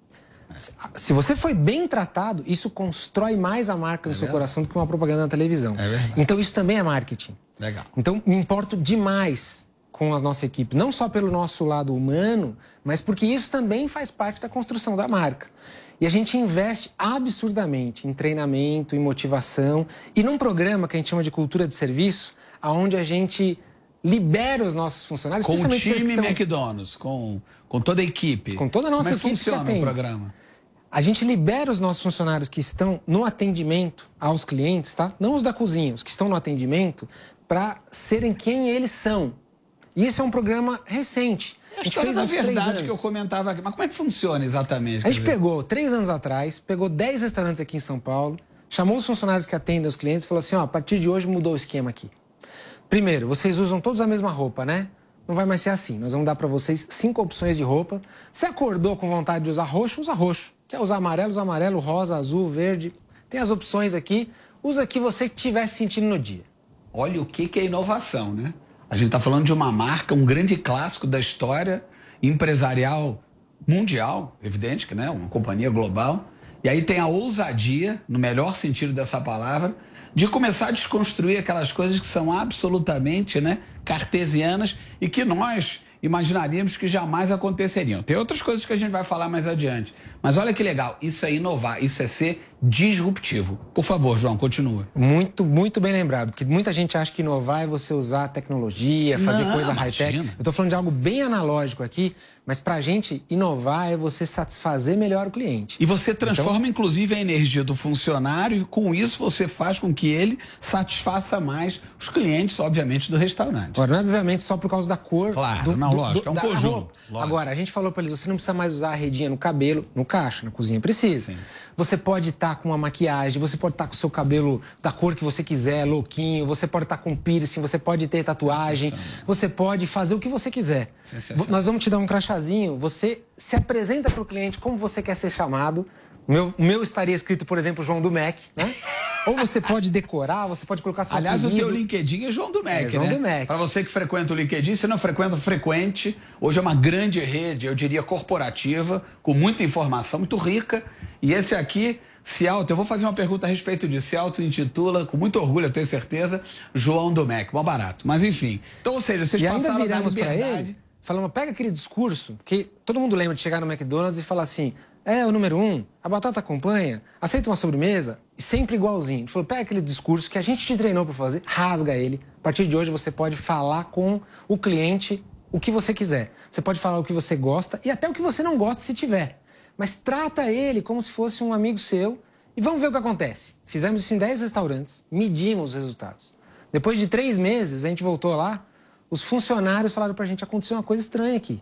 Se você foi bem tratado, isso constrói mais a marca no seu coração do que uma propaganda na televisão. É verdade. Então isso também é marketing. Legal. Então me importo demais com a nossa equipe, não só pelo nosso lado humano, mas porque isso também faz parte da construção da marca. E a gente investe absurdamente em treinamento, em motivação e num programa que a gente chama de cultura de serviço, onde a gente libera os nossos funcionários. Com o time McDonald's, com toda a equipe. Com toda a nossa equipe. Como funciona o programa? A gente libera os nossos funcionários que estão no atendimento aos clientes, tá? Não os da cozinha, os que estão no atendimento, para serem quem eles são. E isso é um programa recente. A história da verdade que eu comentava aqui. Mas como é que funciona exatamente? A gente pegou, 3 anos atrás, pegou 10 restaurantes aqui em São Paulo, chamou os funcionários que atendem os clientes e falou assim, ó, a partir de hoje mudou o esquema aqui. Primeiro, vocês usam todos a mesma roupa, né? Não vai mais ser assim. Nós vamos dar para vocês 5 opções de roupa. Se acordou com vontade de usar roxo, usa roxo. Quer usar amarelo, usa amarelo, rosa, azul, verde. Tem as opções aqui. Usa o que você estiver sentindo no dia. Olha o que é inovação, né? A gente está falando de uma marca, um grande clássico da história empresarial mundial, evidente que, né? Uma companhia global. E aí tem a ousadia, no melhor sentido dessa palavra, de começar a desconstruir aquelas coisas que são absolutamente, né, cartesianas e que nós imaginaríamos que jamais aconteceriam. Tem outras coisas que a gente vai falar mais adiante. Mas olha que legal, isso é inovar, isso é ser disruptivo. Por favor, João, continua. Muito, muito bem lembrado, porque muita gente acha que inovar é você usar tecnologia, fazer coisa high-tech. Eu estou falando de algo bem analógico aqui, mas pra gente, inovar é você satisfazer melhor o cliente. E você transforma, inclusive, a energia do funcionário e com isso você faz com que ele satisfaça mais os clientes, obviamente, do restaurante. Agora, não é obviamente só por causa da cor. Claro, lógico, é um conjunto. Agora, a gente falou para eles, você não precisa mais usar a redinha no cabelo, no caixa, na cozinha precisa. Sim. Você pode estar com uma maquiagem, você pode estar com o seu cabelo da cor que você quiser, louquinho, você pode estar com piercing, você pode ter tatuagem, você pode fazer o que você quiser. Nós vamos te dar um crachazinho, você se apresenta para o cliente como você quer ser chamado. O meu estaria escrito, por exemplo, João do Mac, né? Ou você pode decorar, você pode colocar seu Aliás, apelido. o teu LinkedIn é João do Mac, João né? do Mac. Para você que frequenta o LinkedIn, se não frequenta, frequente. Hoje é uma grande rede, eu diria, corporativa, com muita informação, muito rica. E esse aqui se eu vou fazer uma pergunta a respeito disso, se auto-intitula, com muito orgulho, eu tenho certeza, João do Mac, bom barato. Mas enfim, então, ou seja, vocês passaram da liberdade. Falamos, pega aquele discurso, que todo mundo lembra de chegar no McDonald's e falar assim, o número 1, a batata acompanha, aceita uma sobremesa, sempre igualzinho. A gente falou, pega aquele discurso que a gente te treinou para fazer, rasga ele. A partir de hoje você pode falar com o cliente o que você quiser. Você pode falar o que você gosta e até o que você não gosta se tiver. Mas trata ele como se fosse um amigo seu e vamos ver o que acontece. Fizemos isso em 10 restaurantes, medimos os resultados. Depois de 3 meses, a gente voltou lá, os funcionários falaram pra gente, aconteceu uma coisa estranha aqui.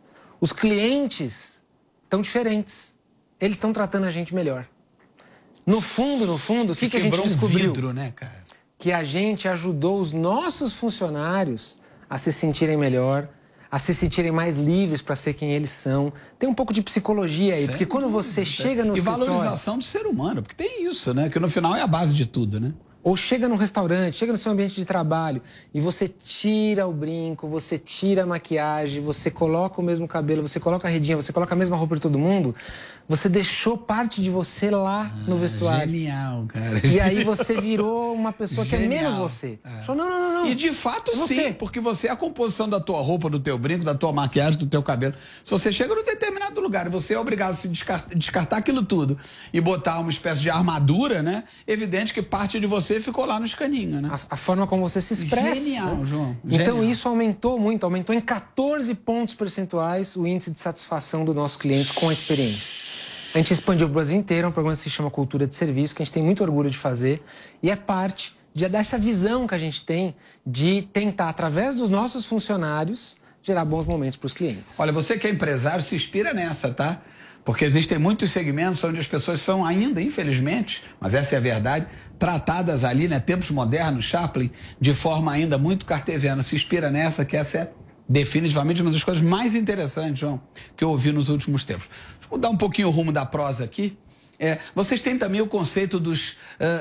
Os clientes estão diferentes. Eles estão tratando a gente melhor. No fundo, o que a gente descobriu? Vidro, né, cara? Que a gente ajudou os nossos funcionários a se sentirem melhor, a se sentirem mais livres para ser quem eles são. Tem um pouco de psicologia aí, porque quando você chega no escritório... E valorização do ser humano, porque tem isso, né? Que no final é a base de tudo, né? Ou chega num restaurante, chega no seu ambiente de trabalho e você tira o brinco, você tira a maquiagem, você coloca o mesmo cabelo, você coloca a redinha, você coloca a mesma roupa de todo mundo, você deixou parte de você lá no vestuário. Genial, cara. E aí você virou uma pessoa que é menos você. Falou, não. E de fato sim, porque você é a composição da tua roupa, do teu brinco, da tua maquiagem, do teu cabelo. Se você chega num determinado lugar e você é obrigado a se descartar aquilo tudo e botar uma espécie de armadura, né? Evidente que parte de você ficou lá no escaninho, né? A forma como você se expressa. Genial, João. Então isso aumentou muito, aumentou em 14 pontos percentuais o índice de satisfação do nosso cliente com a experiência. A gente expandiu para o Brasil inteiro, é um programa que se chama Cultura de Serviço, que a gente tem muito orgulho de fazer, e é parte dessa visão que a gente tem de tentar, através dos nossos funcionários, gerar bons momentos para os clientes. Olha, você que é empresário, se inspira nessa, tá? Porque existem muitos segmentos onde as pessoas são ainda, infelizmente, mas essa é a verdade, tratadas ali, né, tempos modernos, Chaplin, de forma ainda muito cartesiana. Se inspira nessa, que essa é definitivamente uma das coisas mais interessantes, João, que eu ouvi nos últimos tempos. Vou mudar um pouquinho o rumo da prosa aqui. Vocês têm também o conceito dos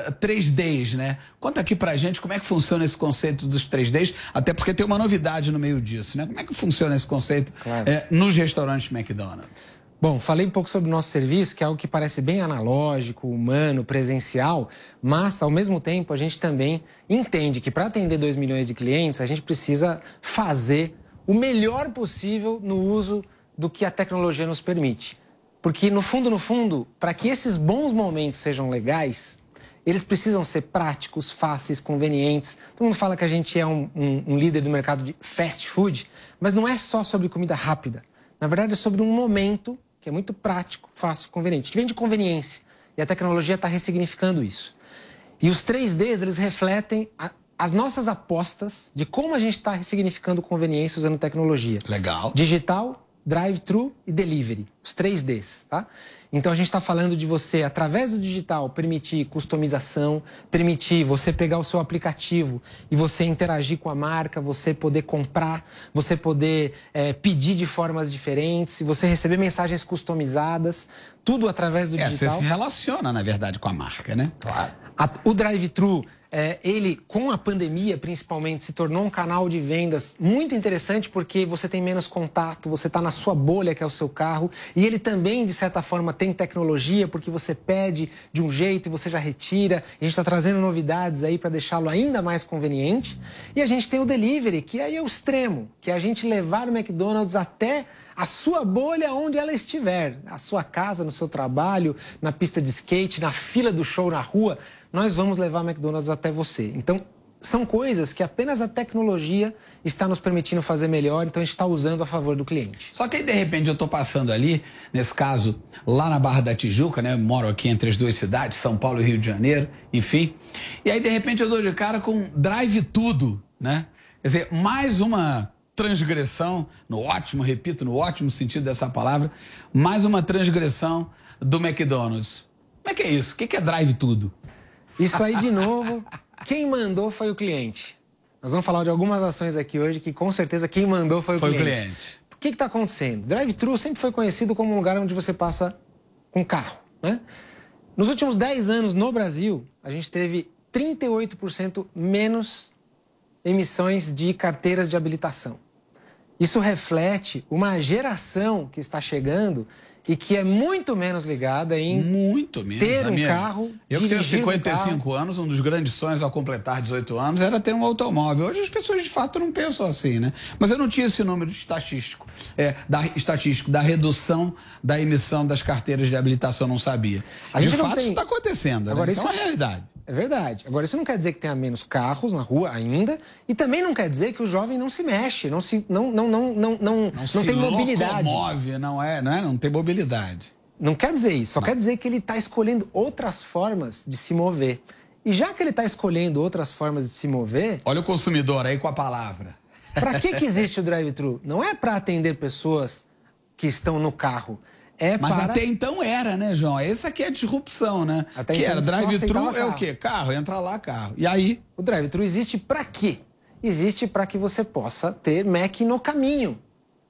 3Ds, né? Conta aqui pra gente como é que funciona esse conceito dos 3Ds, até porque tem uma novidade no meio disso, né? Como é que funciona esse conceito nos restaurantes McDonald's? Bom, falei um pouco sobre o nosso serviço, que é algo que parece bem analógico, humano, presencial, mas, ao mesmo tempo, a gente também entende que para atender 2 milhões de clientes, a gente precisa fazer o melhor possível no uso do que a tecnologia nos permite. Porque, no fundo, para que esses bons momentos sejam legais, eles precisam ser práticos, fáceis, convenientes. Todo mundo fala que a gente é um líder do mercado de fast food, mas não é só sobre comida rápida. Na verdade, é sobre um momento que é muito prático, fácil, conveniente. A gente vende conveniência e a tecnologia está ressignificando isso. E os 3Ds, eles refletem as nossas apostas de como a gente está ressignificando conveniência usando tecnologia. Legal. Digital, drive-thru e delivery. Os 3Ds, tá? Então a gente está falando de você, através do digital, permitir customização, permitir você pegar o seu aplicativo e você interagir com a marca, você poder comprar, você poder pedir de formas diferentes, você receber mensagens customizadas, tudo através do digital. Você se relaciona, na verdade, com a marca, né? Claro. O drive-thru, ele, com a pandemia, principalmente, se tornou um canal de vendas muito interessante porque você tem menos contato, você está na sua bolha, que é o seu carro, e ele também, de certa forma, tem tecnologia porque você pede de um jeito e você já retira. A gente está trazendo novidades aí para deixá-lo ainda mais conveniente. E a gente tem o delivery, que aí é o extremo, que é a gente levar o McDonald's até a sua bolha onde ela estiver, a sua casa, no seu trabalho, na pista de skate, na fila do show na rua, nós vamos levar o McDonald's até você. Então, são coisas que apenas a tecnologia está nos permitindo fazer melhor, então a gente está usando a favor do cliente. Só que aí, de repente, eu estou passando ali, nesse caso, lá na Barra da Tijuca, né? Eu moro aqui entre as duas cidades, São Paulo e Rio de Janeiro, enfim. E aí, de repente, eu dou de cara com drive tudo, né? Quer dizer, mais uma transgressão, no ótimo sentido dessa palavra, mais uma transgressão do McDonald's. Como é que é isso? O que é drive tudo? Isso aí, de novo, quem mandou foi o cliente. Nós vamos falar de algumas ações aqui hoje que, com certeza, quem mandou foi o cliente. O que está acontecendo? Drive-thru sempre foi conhecido como um lugar onde você passa com carro, né? Nos últimos 10 anos, no Brasil, a gente teve 38% menos emissões de carteiras de habilitação. Isso reflete uma geração que está chegando e que é muito menos ligada em ter um carro, Eu que tenho 55 anos, um dos grandes sonhos ao completar 18 anos era ter um automóvel. Hoje as pessoas de fato não pensam assim, né? Mas eu não tinha esse número estatístico, da redução da emissão das carteiras de habilitação, não sabia. De fato isso está acontecendo, agora, né? Isso é uma realidade. É verdade. Agora, isso não quer dizer que tenha menos carros na rua ainda, e também não quer dizer que o jovem não se mexe, não tem mobilidade. Não tem mobilidade. Não quer dizer isso, só quer dizer que ele está escolhendo outras formas de se mover. E já que ele está escolhendo outras formas de se mover... Olha o consumidor aí com a palavra. Para que existe o drive-thru? Não é para atender pessoas que estão no carro. Mas até então era, né, João? Essa aqui é a disrupção, né? Até que então era drive-thru é o quê? Carro, entra lá, carro. E aí? O drive-thru existe para quê? Existe para que você possa ter Mac no caminho.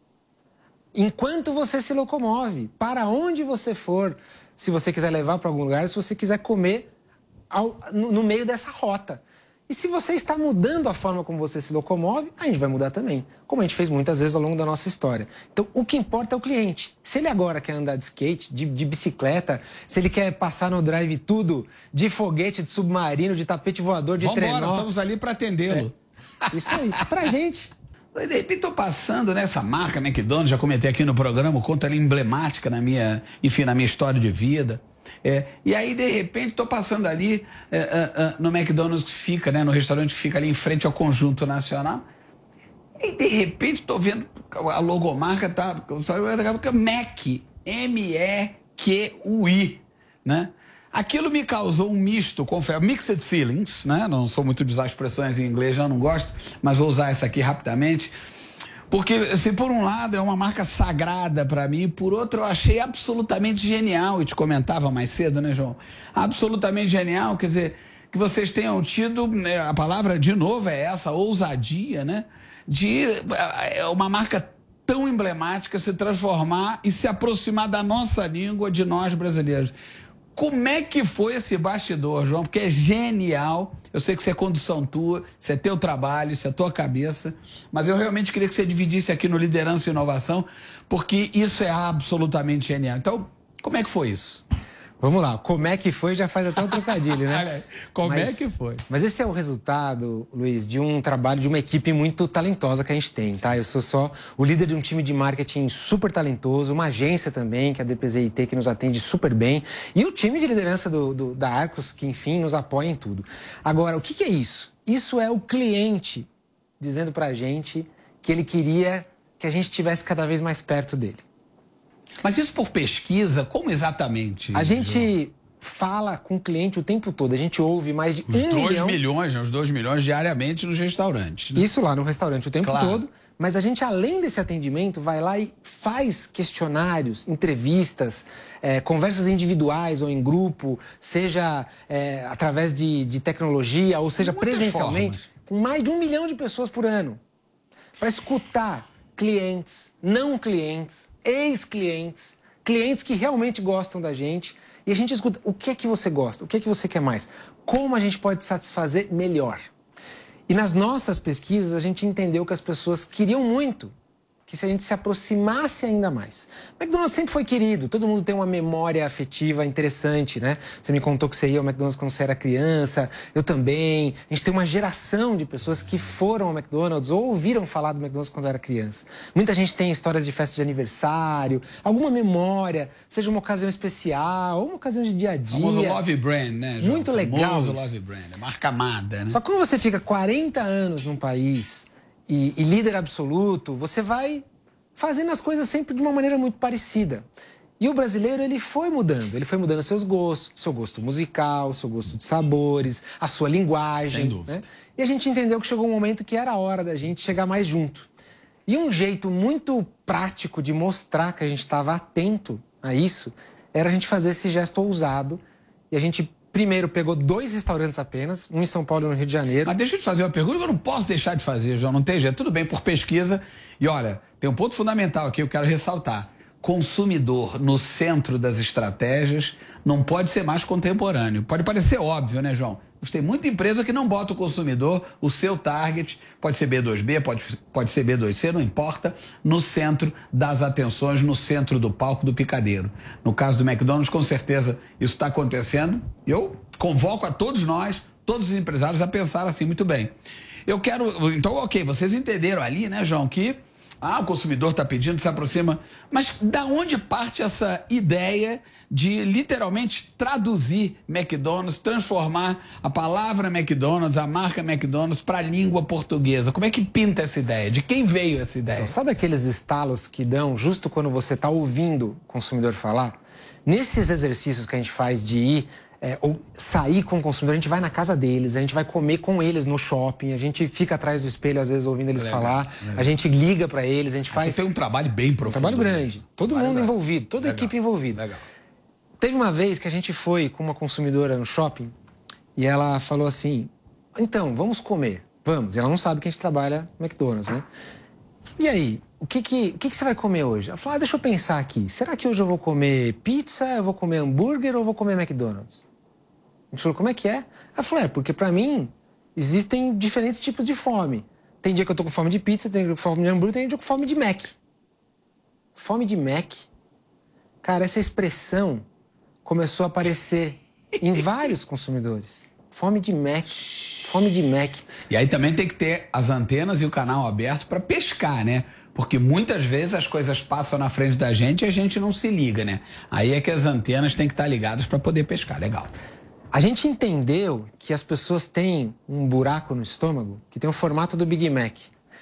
Enquanto você se locomove, para onde você for, se você quiser levar para algum lugar, se você quiser comer no meio dessa rota. E se você está mudando a forma como você se locomove, a gente vai mudar também, como a gente fez muitas vezes ao longo da nossa história. Então, o que importa é o cliente. Se ele agora quer andar de skate, de bicicleta, se ele quer passar no drive tudo, de foguete, de submarino, de tapete voador, de trenó... Vambora, estamos ali para atendê-lo. Isso aí, pra gente. De repente estou passando nessa marca McDonald's, já comentei aqui no programa, conta ali emblemática na minha história de vida. E aí, de repente, estou passando ali no McDonald's que fica, né, no restaurante que fica ali em frente ao Conjunto Nacional. E, de repente, estou vendo a logomarca, tá? Mac, M-E-Q-U-I, né? Aquilo me causou um misto, confesso, mixed feelings, né? Não sou muito de usar expressões em inglês, já não gosto, mas vou usar essa aqui rapidamente. Porque, assim, por um lado, é uma marca sagrada para mim, por outro, eu achei absolutamente genial, e te comentava mais cedo, né, João? Absolutamente genial, quer dizer, que vocês tenham tido, a palavra de novo é essa, ousadia, né? De uma marca tão emblemática se transformar e se aproximar da nossa língua, de nós brasileiros. Como é que foi esse bastidor, João? Porque é genial. Eu sei que isso é condução tua, isso é teu trabalho, isso é tua cabeça. Mas eu realmente queria que você dividisse aqui no Liderança e Inovação, porque isso é absolutamente genial. Então, como é que foi isso? Vamos lá, como é que foi já faz até um trocadilho, né? É que foi? Mas esse é o resultado, Luiz, de um trabalho de uma equipe muito talentosa que a gente tem, tá? Eu sou só o líder de um time de marketing super talentoso, uma agência também, que é a DPZIT, que nos atende super bem, e o time de liderança da Arcos, que, enfim, nos apoia em tudo. Agora, o que é isso? Isso é o cliente dizendo pra gente que ele queria que a gente estivesse cada vez mais perto dele. Mas isso por pesquisa, como exatamente? A gente fala com o cliente o tempo todo, a gente ouve mais de 1 milhão... Os 2 milhões diariamente nos restaurantes. Né? Isso lá no restaurante o tempo todo, mas a gente, além desse atendimento, vai lá e faz questionários, entrevistas, conversas individuais ou em grupo, seja através de tecnologia, ou seja presencialmente, com mais de 1 milhão de pessoas por ano, para escutar clientes, não clientes, ex-clientes, clientes que realmente gostam da gente, e a gente escuta o que é que você gosta, o que é que você quer mais, como a gente pode satisfazer melhor. E nas nossas pesquisas a gente entendeu que as pessoas queriam muito que se a gente se aproximasse ainda mais. O McDonald's sempre foi querido, todo mundo tem uma memória afetiva interessante, né? Você me contou que você ia ao McDonald's quando você era criança, eu também. A gente tem uma geração de pessoas que foram ao McDonald's ou ouviram falar do McDonald's quando era criança. Muita gente tem histórias de festa de aniversário, alguma memória, seja uma ocasião especial ou uma ocasião de dia a dia. O famoso Love Brand, né, João? Muito legal. O famoso Love Brand, marca amada, né? Só que quando você fica 40 anos num país e líder absoluto, você vai fazendo as coisas sempre de uma maneira muito parecida. E o brasileiro, ele foi mudando seus gostos, seu gosto musical, seu gosto de sabores, a sua linguagem. Sem dúvida. Né? E a gente entendeu que chegou um momento que era a hora da gente chegar mais junto. E um jeito muito prático de mostrar que a gente estava atento a isso era a gente fazer esse gesto ousado. E a gente primeiro pegou 2 restaurantes apenas, um em São Paulo e um no Rio de Janeiro. Mas deixa eu te fazer uma pergunta que eu não posso deixar de fazer, João, não tem jeito. Tudo bem, por pesquisa. E olha, tem um ponto fundamental aqui que eu quero ressaltar. Consumidor no centro das estratégias não pode ser mais contemporâneo. Pode parecer óbvio, né, João? Mas tem muita empresa que não bota o consumidor, o seu target, pode ser B2B, pode ser B2C, não importa, no centro das atenções, no centro do palco do picadeiro. No caso do McDonald's, com certeza isso está acontecendo. Eu convoco a todos nós, todos os empresários, a pensar assim, muito bem. Eu quero... Então, ok, vocês entenderam ali, né, João, que o consumidor está pedindo, se aproxima. Mas da onde parte essa ideia de literalmente traduzir McDonald's, transformar a palavra McDonald's, a marca McDonald's para a língua portuguesa? Como é que pinta essa ideia? De quem veio essa ideia? Então, sabe aqueles estalos que dão justo quando você está ouvindo o consumidor falar? Nesses exercícios que a gente faz de ir ou sair com o consumidor, a gente vai na casa deles, a gente vai comer com eles no shopping, a gente fica atrás do espelho, às vezes, ouvindo eles falar, a gente liga para eles, a gente faz... Tem um trabalho bem profundo. Um trabalho grande, todo mundo envolvido, toda a equipe envolvida. Legal. Teve uma vez que a gente foi com uma consumidora no shopping e ela falou assim, então, vamos comer, vamos. E ela não sabe que a gente trabalha no McDonald's, né? E aí, o que você vai comer hoje? Ela falou, deixa eu pensar aqui, será que hoje eu vou comer pizza, eu vou comer hambúrguer ou eu vou comer McDonald's? A gente falou, como é que é? Ela falou, porque pra mim existem diferentes tipos de fome. Tem dia que eu tô com fome de pizza, tem dia com fome de hambúrguer, tem dia com fome de Mac. Fome de Mac? Cara, essa expressão começou a aparecer em vários consumidores. Fome de Mac, fome de Mac. E aí também tem que ter as antenas e o canal aberto para pescar, né? Porque muitas vezes as coisas passam na frente da gente e a gente não se liga, né? Aí é que as antenas têm que estar ligadas para poder pescar. Legal. A gente entendeu que as pessoas têm um buraco no estômago que tem o formato do Big Mac.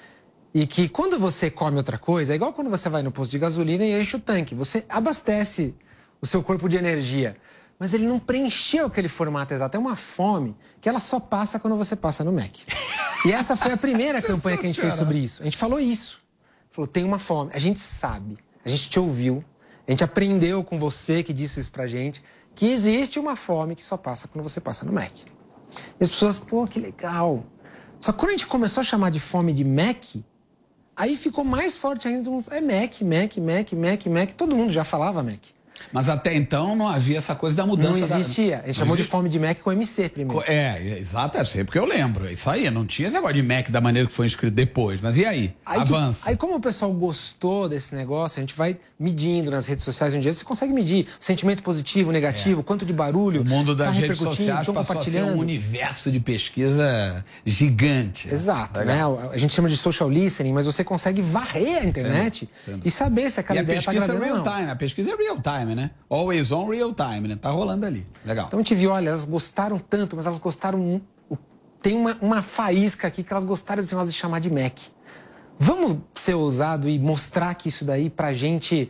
E que quando você come outra coisa, é igual quando você vai no posto de gasolina e enche o tanque. Você abastece o seu corpo de energia. Mas ele não preencheu aquele formato exato. É uma fome que ela só passa quando você passa no Mac. E essa foi a primeira campanha que a gente fez sobre isso. A gente falou isso. Falou, tem uma fome. A gente sabe. A gente te ouviu. A gente aprendeu com você que disse isso pra gente. Que existe uma fome que só passa quando você passa no Mac. E as pessoas, pô, que legal. Só que quando a gente começou a chamar de fome de Mac, aí ficou mais forte ainda. É Mac, Mac, Mac, Mac, Mac. Todo mundo já falava Mac. Mas até então não havia essa coisa da mudança. Não existia. A gente chamou de fome de Mac com MC primeiro. Exato, sei porque eu lembro. É isso aí, não tinha esse negócio de Mac da maneira que foi escrito depois. Mas e aí? Avança. Aí como o pessoal gostou desse negócio, a gente vai medindo nas redes sociais. Um dia você consegue medir sentimento positivo, negativo, quanto de barulho. O mundo das redes sociais passou a ser um universo de pesquisa gigante. Exato, né? A gente chama de social listening, mas você consegue varrer a internet e saber se aquela ideia está agradando ou não. A pesquisa é real time, né? Always on, real time, né? Tá rolando ali. Legal. Então a gente viu, olha, elas gostaram tanto, mas elas gostaram... Tem uma faísca aqui que elas gostaram desse negócio de chamar de Mac. Vamos ser ousado e mostrar que isso daí pra gente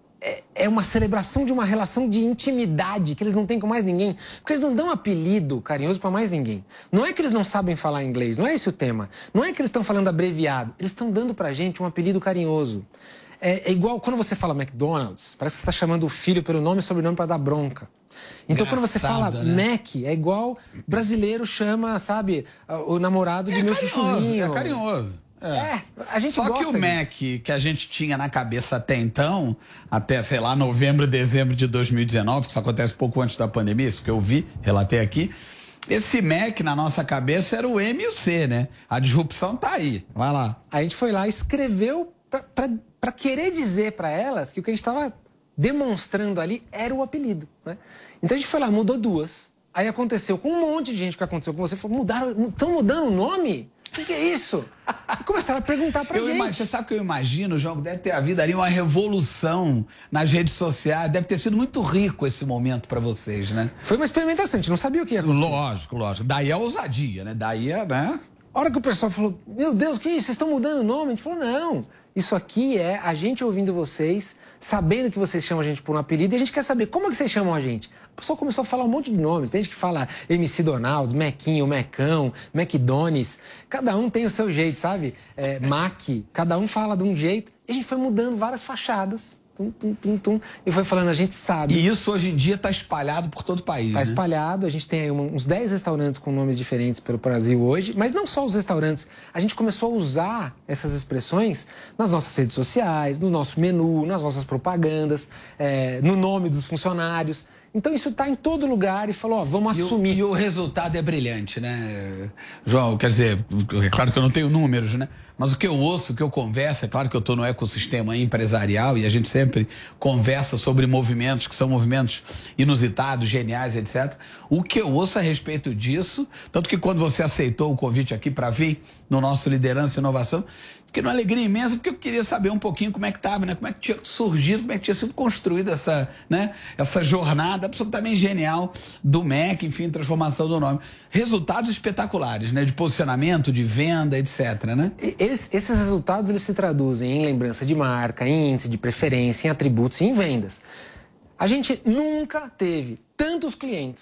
é uma celebração de uma relação de intimidade que eles não têm com mais ninguém. Porque eles não dão apelido carinhoso pra mais ninguém. Não é que eles não sabem falar inglês, não é esse o tema. Não é que eles estão falando abreviado. Eles estão dando pra gente um apelido carinhoso. É igual quando você fala McDonald's, parece que você está chamando o filho pelo nome e sobrenome para dar bronca. Então, quando você fala Mac, é igual brasileiro chama, sabe, o namorado de meu chuchuzinho. É carinhoso. A gente Só gosta que o Mac que a gente tinha na cabeça até então, até, sei lá, novembro, dezembro de 2019, que isso acontece pouco antes da pandemia, isso que eu vi, relatei aqui, esse Mac na nossa cabeça era o M e o C, né? A disrupção tá aí. Vai lá. A gente foi lá e escreveu para querer dizer para elas que o que a gente estava demonstrando ali era o apelido, né? Então a gente foi lá, mudou duas. Aí aconteceu com um monte de gente que aconteceu com você, falou, estão mudando o nome? O que é isso? E começaram a perguntar pra gente. Você sabe o que eu imagino, João? Deve ter havido ali uma revolução nas redes sociais. Deve ter sido muito rico esse momento pra vocês, né? Foi uma experimentação, a gente não sabia o que ia acontecer. Lógico. Daí a ousadia, né? Daí né? A hora que o pessoal falou, meu Deus, que isso? Vocês estão mudando o nome? A gente falou, não. Isso aqui é a gente ouvindo vocês, sabendo que vocês chamam a gente por um apelido, e a gente quer saber como é que vocês chamam a gente. O pessoal começou a falar um monte de nomes. Tem gente que fala MC Donalds, Mequinho, Mecão, McDonald's. Cada um tem o seu jeito, sabe? Mac, cada um fala de um jeito. E a gente foi mudando várias fachadas. E foi falando, a gente sabe. E isso hoje em dia está espalhado por todo o país, Está espalhado, a gente tem aí uns 10 restaurantes com nomes diferentes pelo Brasil hoje, mas não só os restaurantes. A gente começou a usar essas expressões nas nossas redes sociais, no nosso menu, nas nossas propagandas, no nome dos funcionários. Então isso está em todo lugar e falou, vamos assumir. E o resultado é brilhante, né, João? Quer dizer, é claro que eu não tenho números, né? Mas o que eu ouço, o que eu converso, é claro que eu estou no ecossistema empresarial e a gente sempre conversa sobre movimentos que são movimentos inusitados, geniais, etc. O que eu ouço a respeito disso, tanto que quando você aceitou o convite aqui para vir no nosso Liderança e Inovação, fiquei numa alegria imensa, porque eu queria saber um pouquinho como é que estava, né? Como é que tinha surgido, como é que tinha sido construída essa jornada absolutamente genial do MEC, enfim, transformação do nome. Resultados espetaculares, né? De posicionamento, de venda, etc, né? Esses resultados, eles se traduzem em lembrança de marca, em índice de preferência, em atributos e em vendas. A gente nunca teve tantos clientes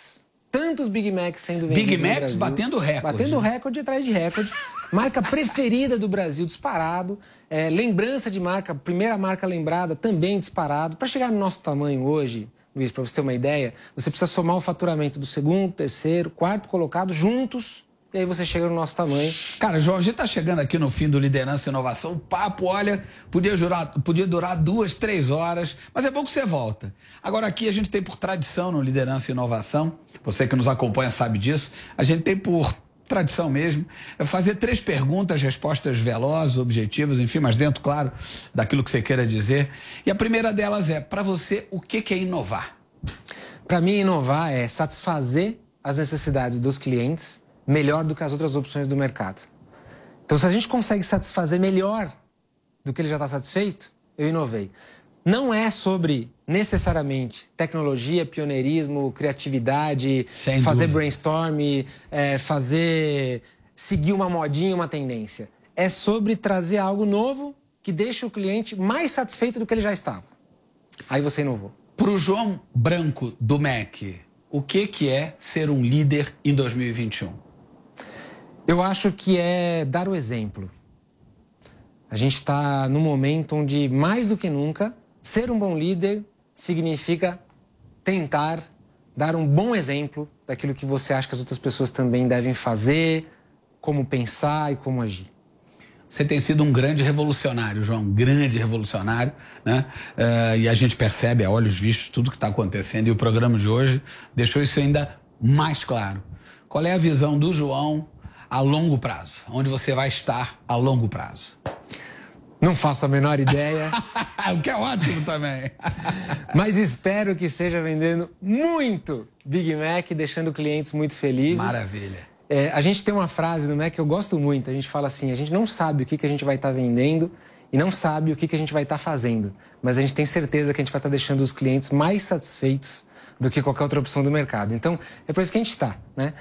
Tantos Big Macs sendo vendidos Big no Macs Brasil. batendo recorde. Batendo recorde atrás de recorde. Marca preferida do Brasil, disparado. Lembrança de marca, primeira marca lembrada, também disparado. Para chegar no nosso tamanho hoje, Luiz, para você ter uma ideia, você precisa somar o faturamento do segundo, terceiro, quarto colocado juntos, e aí você chega no nosso tamanho. Cara, João, a gente tá chegando aqui no fim do Liderança e Inovação. O papo, olha, podia durar 2, 3 horas, mas é bom que você volta. Agora aqui a gente tem por tradição no Liderança e Inovação, você que nos acompanha sabe disso, a gente tem por tradição mesmo, é fazer 3 perguntas, respostas velozes, objetivas, enfim, mas dentro, claro, daquilo que você queira dizer. E a primeira delas é, para você, o que é inovar? Para mim, inovar é satisfazer as necessidades dos clientes melhor do que as outras opções do mercado. Então, se a gente consegue satisfazer melhor do que ele já está satisfeito, eu inovei. Não é sobre, necessariamente, tecnologia, pioneirismo, criatividade, fazer brainstorm, seguir uma modinha, uma tendência. É sobre trazer algo novo que deixe o cliente mais satisfeito do que ele já estava. Aí você inovou. Para o João Branco do MEC, o que é ser um líder em 2021? Eu acho que é dar o exemplo. A gente está num momento onde, mais do que nunca, ser um bom líder significa tentar dar um bom exemplo daquilo que você acha que as outras pessoas também devem fazer, como pensar e como agir. Você tem sido um grande revolucionário, João, um grande revolucionário, né? E a gente percebe, a olhos vistos, tudo que está acontecendo. E o programa de hoje deixou isso ainda mais claro. Qual é a visão do João a longo prazo? Onde você vai estar a longo prazo? Não faço a menor ideia. O que é ótimo também. Mas espero que seja vendendo muito Big Mac, deixando clientes muito felizes. Maravilha. A gente tem uma frase no Mac que eu gosto muito. A gente fala assim, a gente não sabe o que a gente vai estar vendendo e não sabe o que a gente vai estar fazendo. Mas a gente tem certeza que a gente vai estar deixando os clientes mais satisfeitos do que qualquer outra opção do mercado. Então, é por isso que a gente está, né?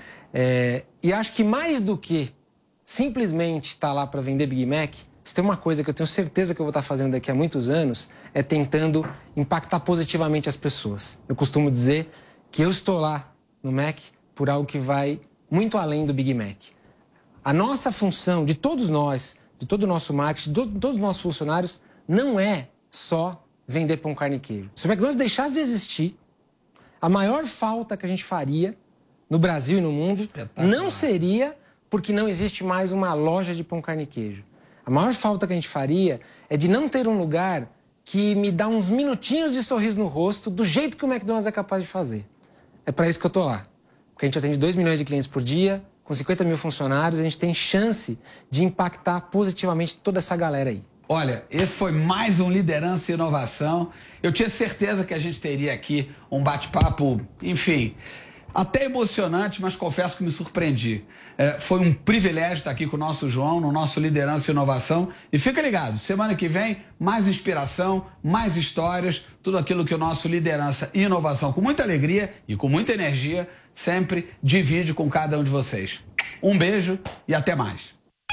E acho que mais do que simplesmente estar lá para vender Big Mac, se tem uma coisa que eu tenho certeza que eu vou estar fazendo daqui a muitos anos, é tentando impactar positivamente as pessoas. Eu costumo dizer que eu estou lá no Mac por algo que vai muito além do Big Mac. A nossa função, de todos nós, de todo o nosso marketing, de todos os nossos funcionários, não é só vender pão, carne e queijo. Se o McDonald's deixasse de existir, a maior falta que a gente faria no Brasil e no mundo não seria porque não existe mais uma loja de pão, carne e queijo. A maior falta que a gente faria é de não ter um lugar que me dá uns minutinhos de sorriso no rosto do jeito que o McDonald's é capaz de fazer. É para isso que eu tô lá. Porque a gente atende 2 milhões de clientes por dia, com 50 mil funcionários, a gente tem chance de impactar positivamente toda essa galera aí. Olha, esse foi mais um Liderança e Inovação. Eu tinha certeza que a gente teria aqui um bate-papo, enfim, até emocionante, mas confesso que me surpreendi. Foi um privilégio estar aqui com o nosso João, no nosso Liderança e Inovação. E fica ligado, semana que vem, mais inspiração, mais histórias, tudo aquilo que o nosso Liderança e Inovação, com muita alegria e com muita energia, sempre divide com cada um de vocês. Um beijo e até mais.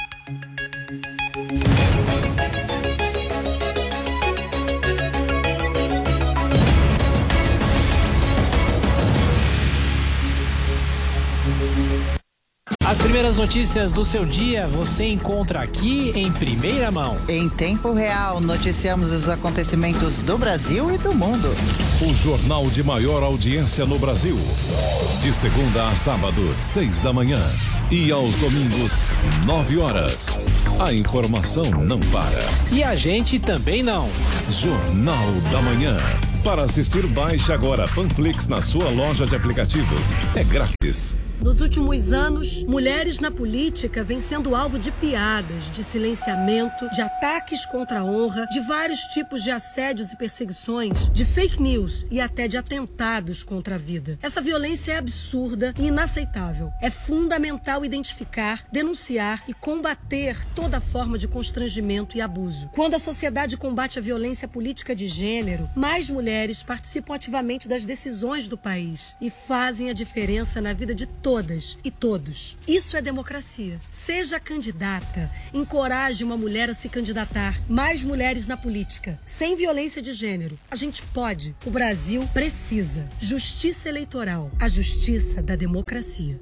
As primeiras notícias do seu dia você encontra aqui em primeira mão. Em tempo real, noticiamos os acontecimentos do Brasil e do mundo. O jornal de maior audiência no Brasil. De segunda a sábado, 6 da manhã. E aos domingos, 9 horas. A informação não para. E a gente também não. Jornal da Manhã. Para assistir, baixe agora Panflix na sua loja de aplicativos. É grátis. Nos últimos anos, mulheres na política vêm sendo alvo de piadas, de silenciamento, de ataques contra a honra, de vários tipos de assédios e perseguições, de fake news e até de atentados contra a vida. Essa violência é absurda e inaceitável. É fundamental identificar, denunciar e combater toda forma de constrangimento e abuso. Quando a sociedade combate a violência política de gênero, mais mulheres participam ativamente das decisões do país e fazem a diferença na vida de todos todas e todos. Isso é democracia. Seja candidata. Encoraje uma mulher a se candidatar. Mais mulheres na política. Sem violência de gênero. A gente pode. O Brasil precisa. Justiça eleitoral. A justiça da democracia.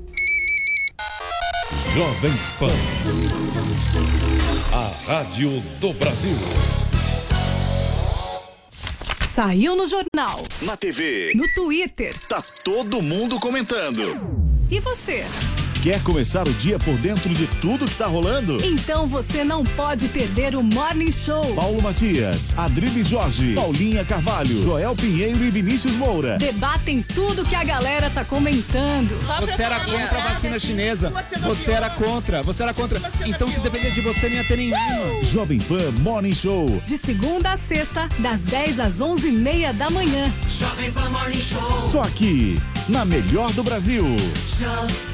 Jovem Pan. A Rádio do Brasil. Saiu no jornal. Na TV. No Twitter. Tá todo mundo comentando. E você? Quer começar o dia por dentro de tudo que tá rolando? Então você não pode perder o Morning Show. Paulo Matias, Adriles Jorge, Paulinha Carvalho, Joel Pinheiro e Vinícius Moura. Debatem tudo que a galera tá comentando. Você era contra a vacina chinesa. Você era contra. Então, se depender de você, não ia ter nenhuma. Jovem Pan Morning Show. De segunda a sexta, das 10 às 11h30 da manhã. Jovem Pan Morning Show. Só aqui, na melhor do Brasil.